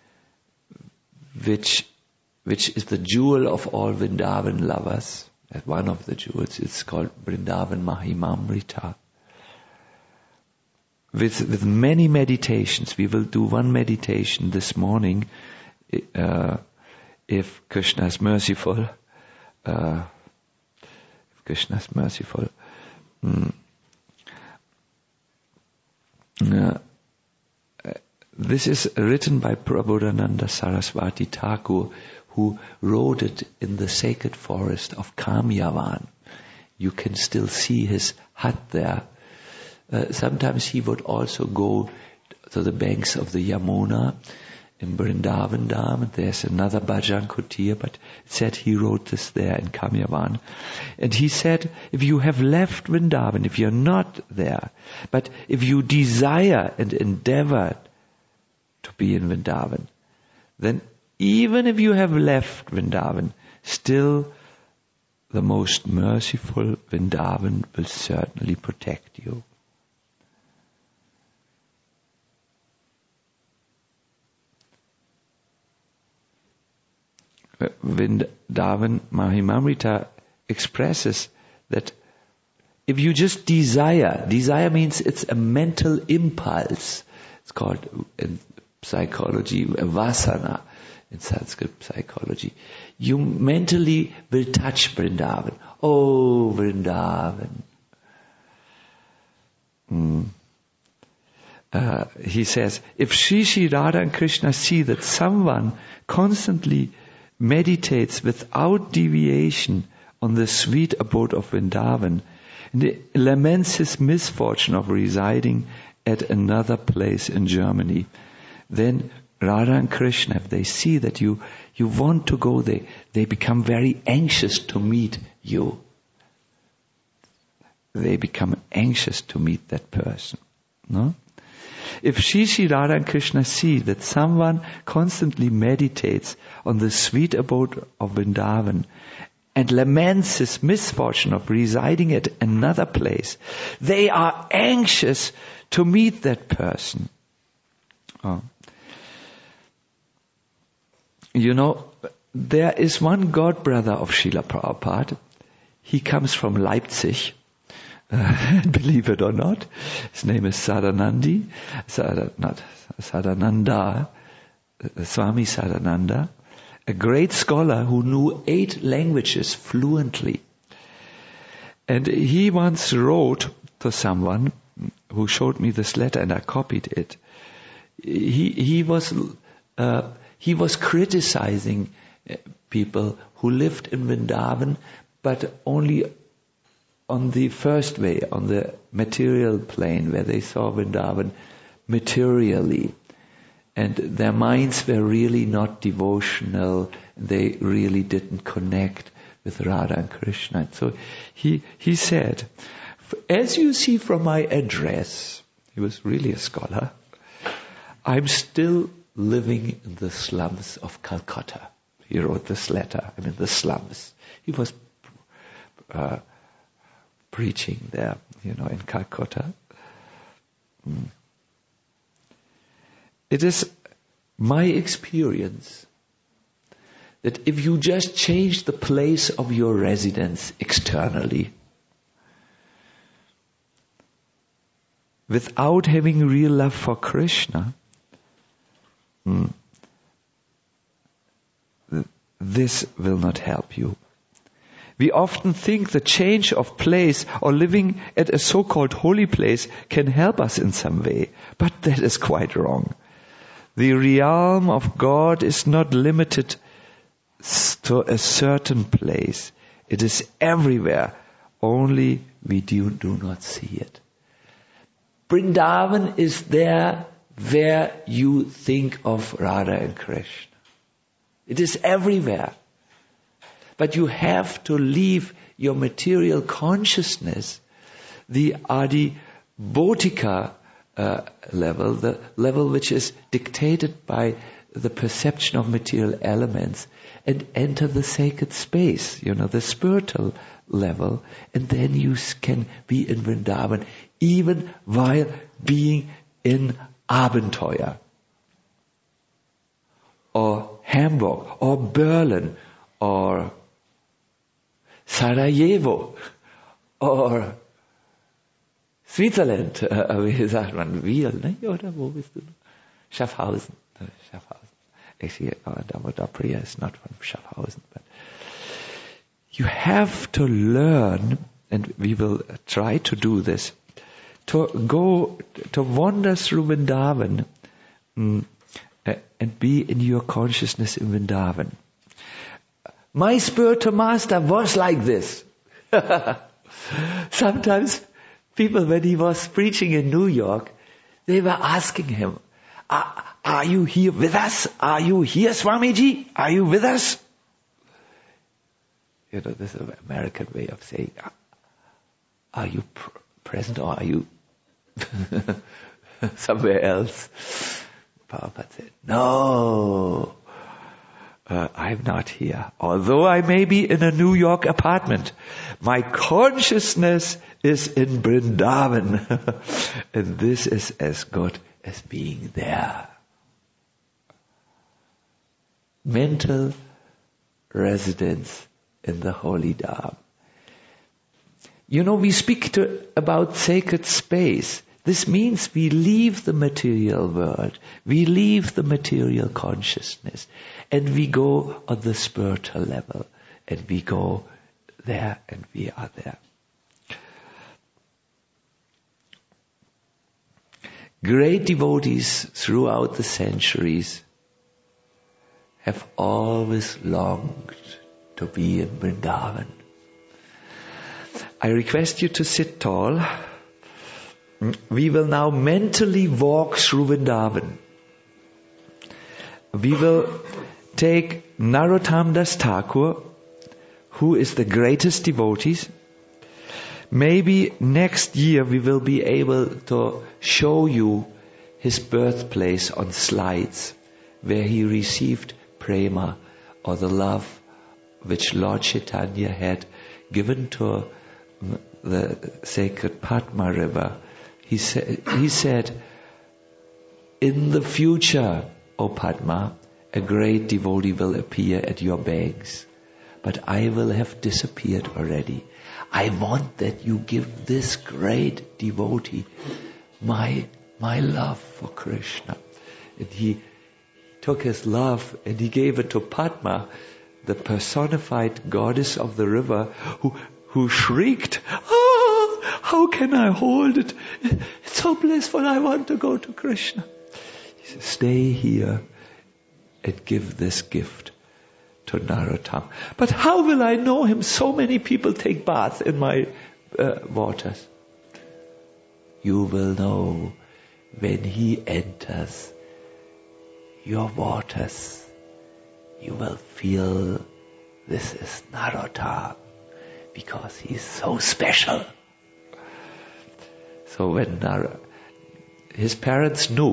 which is the jewel of all Vrindavan lovers, one of the jewels. It's called Vrindavan Mahimamrita. With many meditations. We will do one meditation this morning, if Krishna is merciful. This is written by Prabodhananda Saraswati Thakur, who wrote it in the sacred forest of Kamyavan. You can still see his hut there. Sometimes he would also go to the banks of the Yamuna in Vrindavan Dham. There's another Bhajan Kutir, but it said he wrote this there in Kamyavan. And he said, if you have left Vrindavan, if you're not there, but if you desire and endeavor to be in Vrindavan, then even if you have left Vrindavan, still the most merciful Vrindavan will certainly protect you. Vrindavan Mahimamrita expresses that if you just desire means it's a mental impulse. It's called in psychology vasana, in Sanskrit psychology. You mentally will touch Vrindavan. Oh, Vrindavan. He says, if Shri Radha and Krishna see that someone constantly meditates without deviation on the sweet abode of Vrindavan, and laments his misfortune of residing at another place in Germany, then Radha and Krishna, if they see that you want to go there, they become very anxious to meet you. They become anxious to meet that person. No? If Shri Radha and Krishna see that someone constantly meditates on the sweet abode of Vrindavan and laments his misfortune of residing at another place, they are anxious to meet that person. You know, there is one god brother of Srila Prabhupada. He comes from Leipzig. Believe it or not, his name is Sadananda, Swami Sadananda, a great scholar who knew 8 languages fluently. And he once wrote to someone who showed me this letter, and I copied it. He was criticizing people who lived in Vrindavan, but only on the first way, on the material plane, where they saw Vrindavan materially. And their minds were really not devotional. They really didn't connect with Radha and Krishna. And so he said, as you see from my address, he was really a scholar, I'm still living in the slums of Calcutta. He wrote this letter, the slums. He was preaching there, in Calcutta. It is my experience that if you just change the place of your residence externally, without having real love for Krishna, this will not help you. We often think the change of place or living at a so-called holy place can help us in some way, but that is quite wrong. The realm of God is not limited to a certain place. It is everywhere, only we do not see it. Vrindavan is there where you think of Radha and Krishna. It is everywhere. But you have to leave your material consciousness, the Adi Bhotika level, the level which is dictated by the perception of material elements, and enter the sacred space, the spiritual level, and then you can be in Vrindavan even while being in Abenteuer or Hamburg or Berlin or Sarajevo or Switzerland, wie sagt man, Wiel, ne? Oder wo bist du? Schaffhausen. Actually, Damodar Priya is not from Schaffhausen, but you have to learn, and we will try to do this, to wander through Vrindavan and be in your consciousness in Vrindavan. My spiritual master was like this. Sometimes people, when he was preaching in New York, they were asking him, are you here with us? Are you here, Swamiji? Are you with us? This is an American way of saying, are you present or are you somewhere else? Prabhupada said, no, I'm not here. Although I may be in a New York apartment, my consciousness is in Vrindavan. And this is as good as being there. Mental residence in the holy Dham. We speak about sacred space. This means we leave the material world, we leave the material consciousness, and we go on the spiritual level, and we go there, and we are there. Great devotees throughout the centuries have always longed to be in Vrindavan. I request you to sit tall. We will now mentally walk through Vrindavan. We will take Narottam Das Thakur, who is the greatest devotee. Maybe next year we will be able to show you his birthplace on slides, where he received prema, or the love which Lord Chaitanya had given to the sacred Padma river. He said, in the future, O Padma, a great devotee will appear at your banks, but I will have disappeared already. I want that you give this great devotee my love for Krishna. And he took his love and he gave it to Padma, the personified goddess of the river, who shrieked, how can I hold it? It's so blissful, I want to go to Krishna. He said, stay here and give this gift to Narottam. But how will I know him? So many people take baths in my waters. You will know when he enters your waters. You will feel this is Narottam, because he is so special. So when his parents knew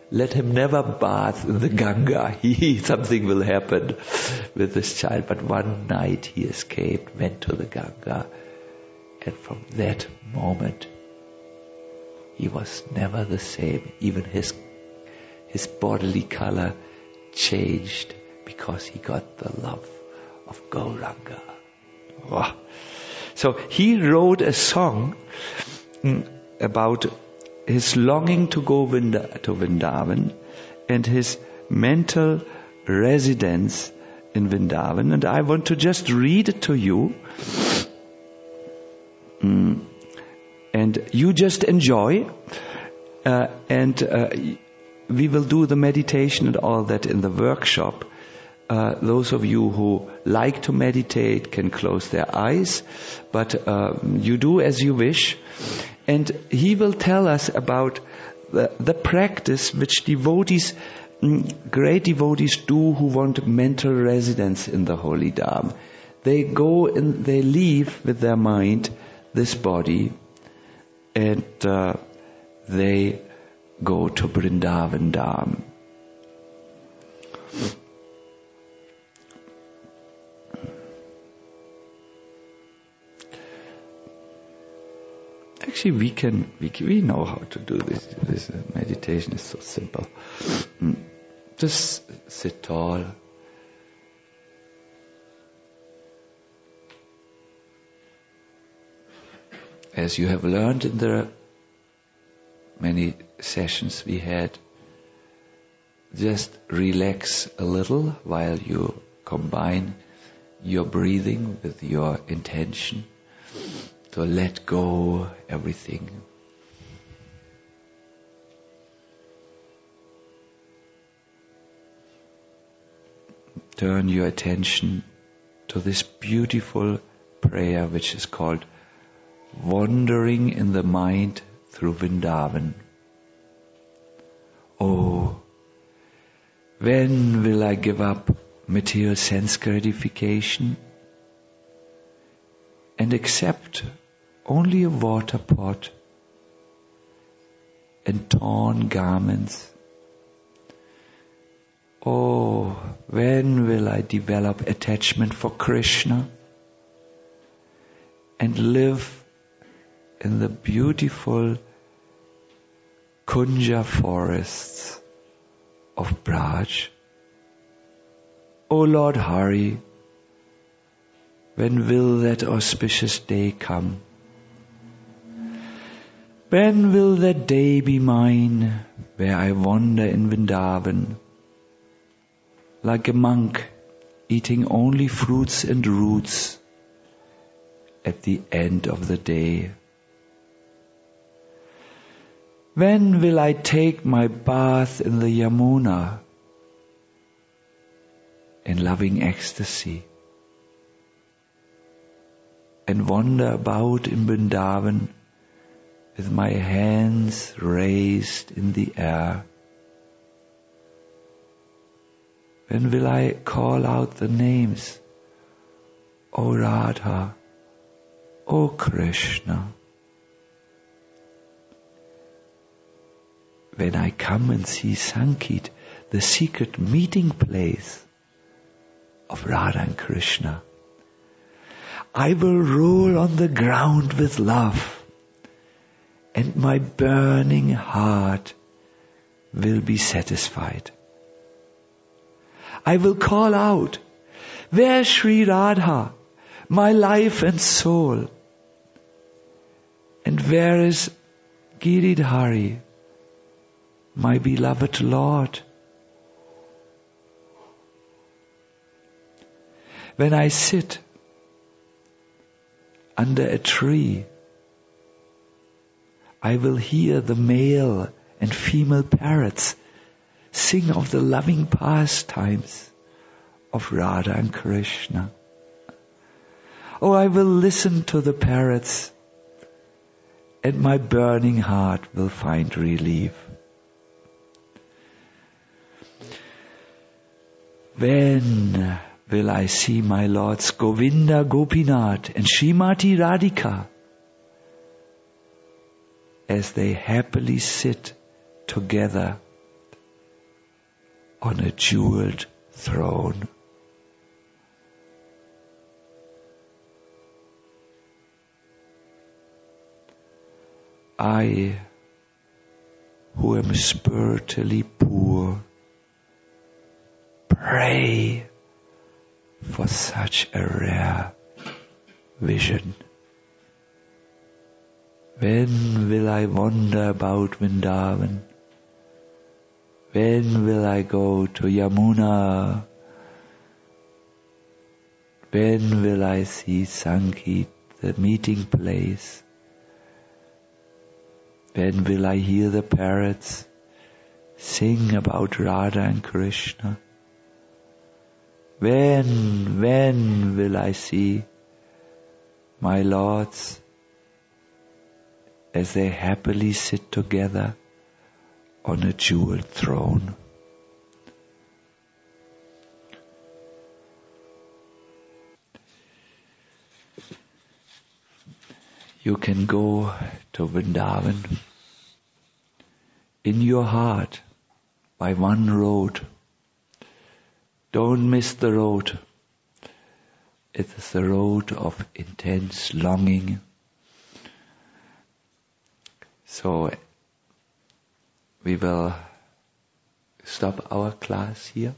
let him never bath in the Ganga. Something will happen with this child. But one night he escaped, went to the Ganga, and from that moment he was never the same. Even his bodily color changed because he got the love of Gauranga. Oh. So he wrote a song about his longing to go to Vrindavan and his mental residence in Vrindavan. And I want to just read it to you. And you just enjoy. We will do the meditation and all that in the workshop. Those of you who like to meditate can close their eyes, but you do as you wish. And he will tell us about the practice which devotees, great devotees do who want mental residence in the Holy Dham. They go and they leave with their mind this body, and they go to Vrindavan Dham. Actually, we know how to do this. This meditation is so simple. Just sit tall. As you have learned in the many sessions we had, just relax a little while you combine your breathing with your intention to let go everything. Turn your attention to this beautiful prayer which is called Wandering in the Mind through Vrindavan. Oh, when will I give up material sense gratification and accept only a water pot and torn garments? Oh, when will I develop attachment for Krishna and live in the beautiful Kunja forests of Braj? O Lord Hari, when will that auspicious day come? When will that day be mine, where I wander in Vrindavan, like a monk eating only fruits and roots at the end of the day? When will I take my bath in the Yamuna in loving ecstasy and wander about in Vrindavan with my hands raised in the air? When will I call out the names, O Radha, O Krishna? When I come and see Sankit, the secret meeting place of Radha and Krishna, I will roll on the ground with love, and my burning heart will be satisfied. I will call out, where is Sri Radha, my life and soul? And where is Giridhari, my beloved Lord? When I sit under a tree, I will hear the male and female parrots sing of the loving pastimes of Radha and Krishna. Oh, I will listen to the parrots, and my burning heart will find relief. When will I see my lords Govinda, Gopinath and Srimati Radhika as they happily sit together on a jeweled throne. I, who am spiritually poor, pray for such a rare vision. When will I wander about Vrindavan? When will I go to Yamuna? When will I see Sangeet, the meeting place? When will I hear the parrots sing about Radha and Krishna? When will I see my lords as they happily sit together on a jeweled throne? You can go to Vrindavan in your heart by one road. Don't miss the road. It is the road of intense longing. So we will stop our class here.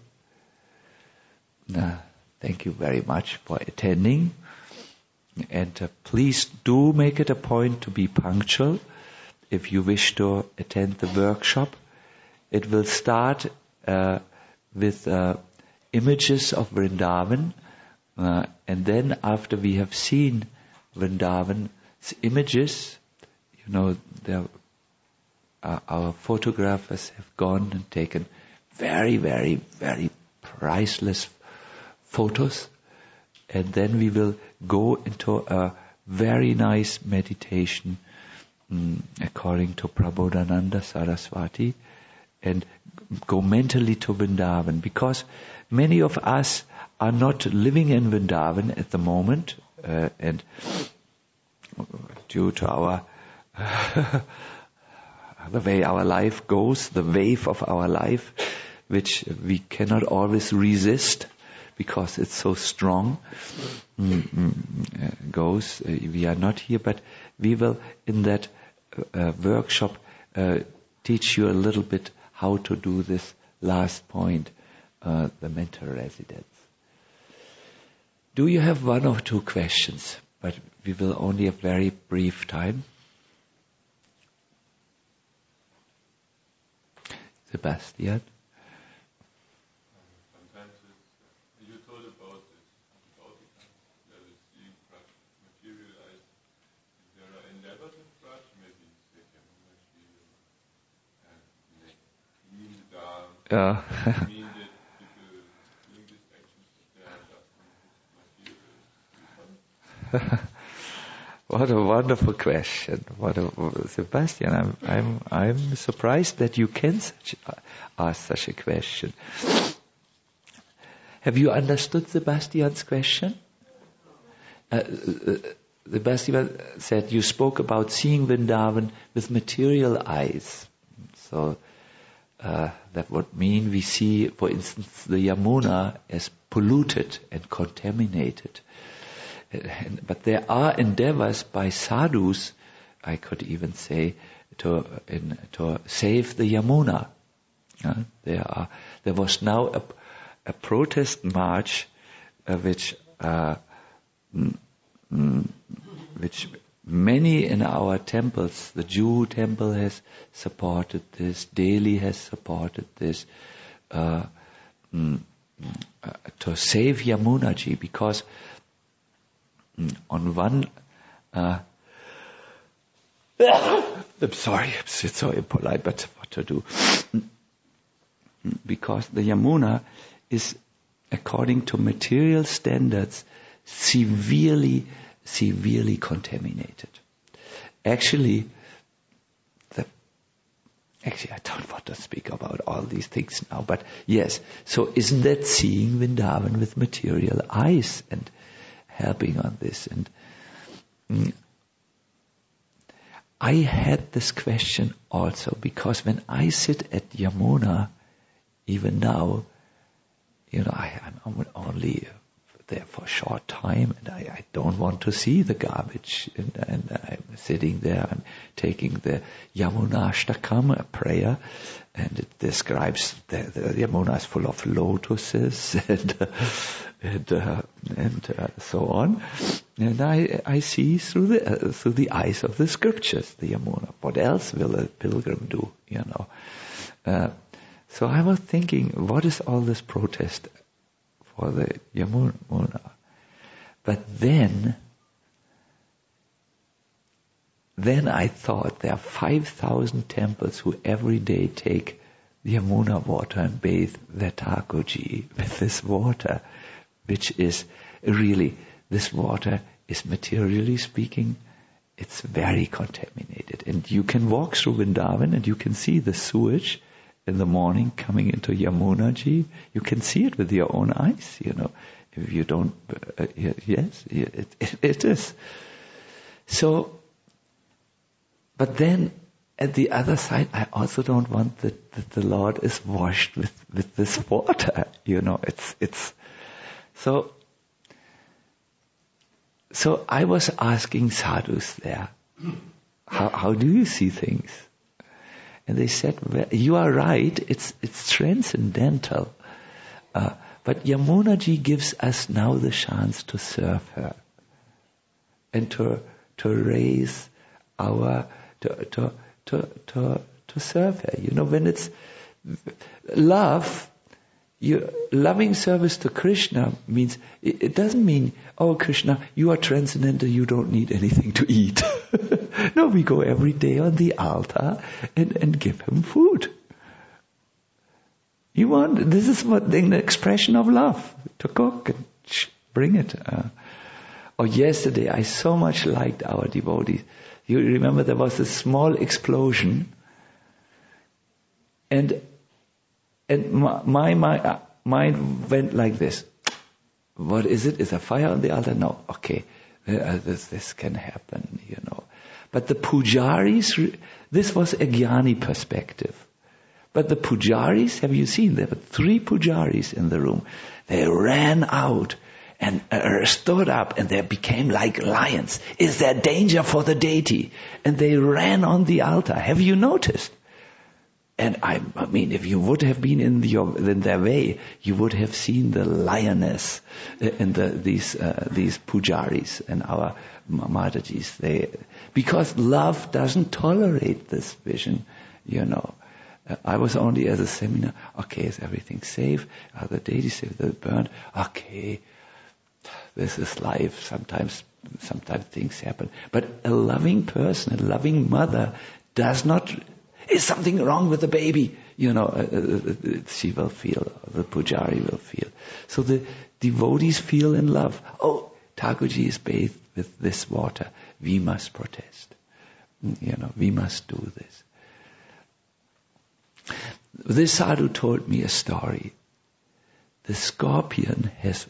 Thank you very much for attending. And please do make it a point to be punctual if you wish to attend the workshop. It will start with images of Vrindavan, and then after we have seen Vrindavan's images, our photographers have gone and taken very, very, very priceless photos, and then we will go into a very nice meditation according to Prabodhananda Saraswati, and go mentally to Vrindavan, because many of us are not living in Vrindavan at the moment, and due to our the way our life goes, the wave of our life, which we cannot always resist because it's so strong, goes. We are not here, but we will in that workshop teach you a little bit how to do this last point, the mental residence. Do you have one or two questions? But we will only have very brief time. Sebastian? Sometimes you told about this, about that is being materialized. There are endeavors in Prajna, maybe they can clean the dam, mean that people doing these actions, they are just material. What a wonderful question. Sebastian, I'm surprised that you can ask such a question. Have you understood Sebastian's question? Sebastian said you spoke about seeing Vrindavan with material eyes. So that would mean we see, for instance, the Yamuna as polluted and contaminated. But there are endeavors by sadhus, I could even say, to save the Yamuna. There was now a protest march which many in our temples, the Jew temple has supported this, Delhi has supported this, to save Yamunaji, because on one, I'm sorry, it's so impolite, but what to do? Because the Yamuna is, according to material standards, severely contaminated. Actually, I don't want to speak about all these things now, but yes, so isn't that seeing Vrindavan with material eyes and helping on this? And I had this question also, because when I sit at Yamuna even now, I'm only there for a short time, and I don't want to see the garbage. And I'm sitting there, I'm taking the Yamunashtakam, a prayer, and it describes the Yamuna is full of lotuses and so on. And I see through the eyes of the scriptures the Yamuna. What else will a pilgrim do? So I was thinking, what is all this protest for the Yamuna? But then I thought there are 5,000 temples who every day take the Yamuna water and bathe their Thakurji with this water, which is really, this water is materially speaking, it's very contaminated. And you can walk through Vrindavan and you can see the sewage in the morning coming into Yamunaji. You can see it with your own eyes, If you don't, yes, it is. So, but then at the other side, I also don't want that the Lord is washed with this water, it's so I was asking sadhus there, how do you see things? And they said, well, you are right, it's transcendental. But Yamunaji gives us now the chance to serve her and to raise our, to serve her. When it's love, loving service to Krishna means, it doesn't mean, oh Krishna, you are transcendental, you don't need anything to eat. No, we go every day on the altar and give him food. This is the expression of love, to cook and bring it. Or yesterday, I so much liked our devotees. You remember there was a small explosion, and my mind went like this. What is it? Is a fire on the altar? No. Okay. This can happen, But the pujaris, this was a jnani perspective. But the pujaris, have you seen? There were 3 pujaris in the room. They ran out and stood up and they became like lions. Is there danger for the deity? And they ran on the altar. Have you noticed? And I mean, if you would have been in their way, you would have seen the lioness in these pujaris and our Matajis. Because love doesn't tolerate this vision, I was only at a seminar. Okay, is everything safe? Are the deities safe? They're burned. Okay, this is life. Sometimes things happen. But a loving person, a loving mother, does not. Is something wrong with the baby? She will feel. The pujari will feel. So the devotees feel in love. Oh, Thakurji is bathed with this water. We must protest. We must do this. This sadhu told me a story. The scorpion has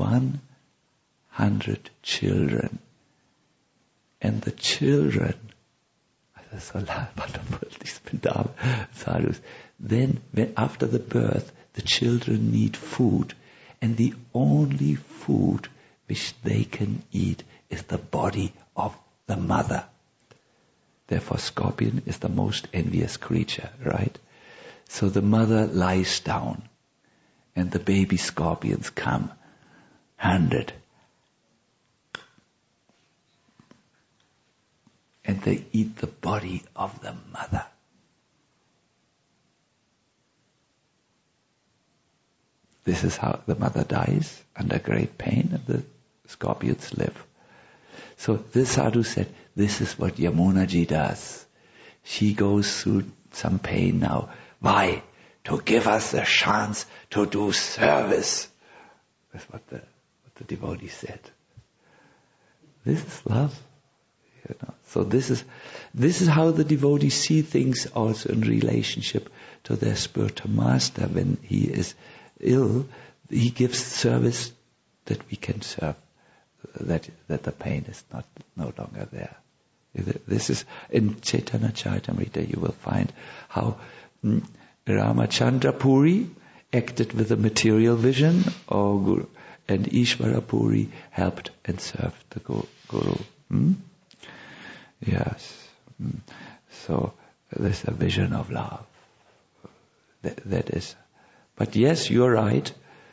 100 children. And the children, that's so wonderful, these Vrindavan sadhus. Then, after the birth, the children need food. And the only food which they can eat is the body of the mother. Therefore, scorpion is the most envious creature, right? So the mother lies down, and the baby scorpions come, 100. And they eat the body of the mother. This is how the mother dies, under great pain, and the scorpions live. So this sadhu said, this is what Yamunaji does. She goes through some pain now. Why? To give us the chance to do service. That's what the devotee said. This is love. So this is how the devotees see things also in relationship to their spiritual master. When he is ill, he gives service that we can serve, that the pain is no longer there. This is in Chaitanya Charitamrita. You will find how Ramachandra Puri acted with a material vision, or Guru, and Ishvara Puri helped and served the Guru. Yes. So there's a vision of love. That is. But yes, you're right.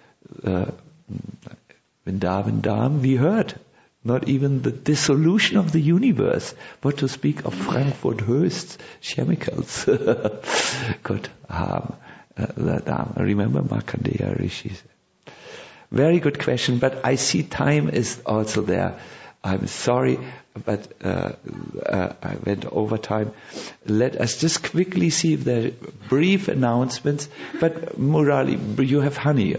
Vrindavan Dham, we heard. Not even the dissolution of the universe, but to speak of Frankfurt Höchst's chemicals could harm the Dham. Remember Markandeya Rishi? Very good question, but I see time is also there. I'm sorry, but I went over time. Let us just quickly see if there are brief announcements. But Murali, you have honey.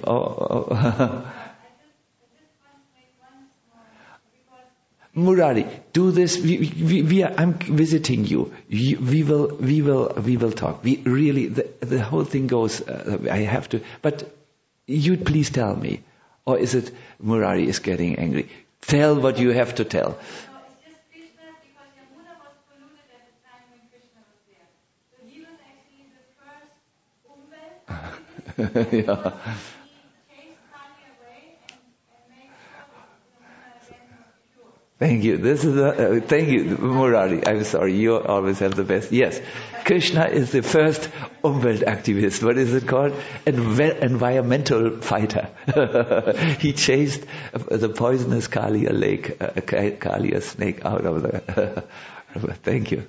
Murali, do this. I'm visiting you. We will talk. We really, the whole thing goes. I have to. But you please tell me, or is it Murali is getting angry? Tell what you have to tell. No, it's just Krishna, because Yamuna was polluted at the time when Krishna was there. So he was actually the first Umwelt. Yeah. He chased Kali away and made sure that Yamuna again was pure. Thank you. Thank you, Murali. I'm sorry. You always have the best. Yes. Krishna is the first Umweltaktivist. What is it called? Environmental fighter. He chased the poisonous Kaliya lake, Kaliya snake out of the... Thank you.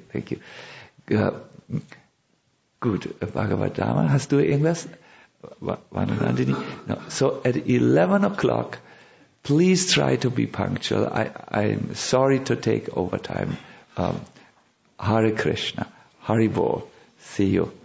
Gut. Bhagavad Dharma, hast du irgendwas? No. So at 11 o'clock, please try to be punctual. I'm sorry to take overtime. Hare Krishna. Hari Bol. See you.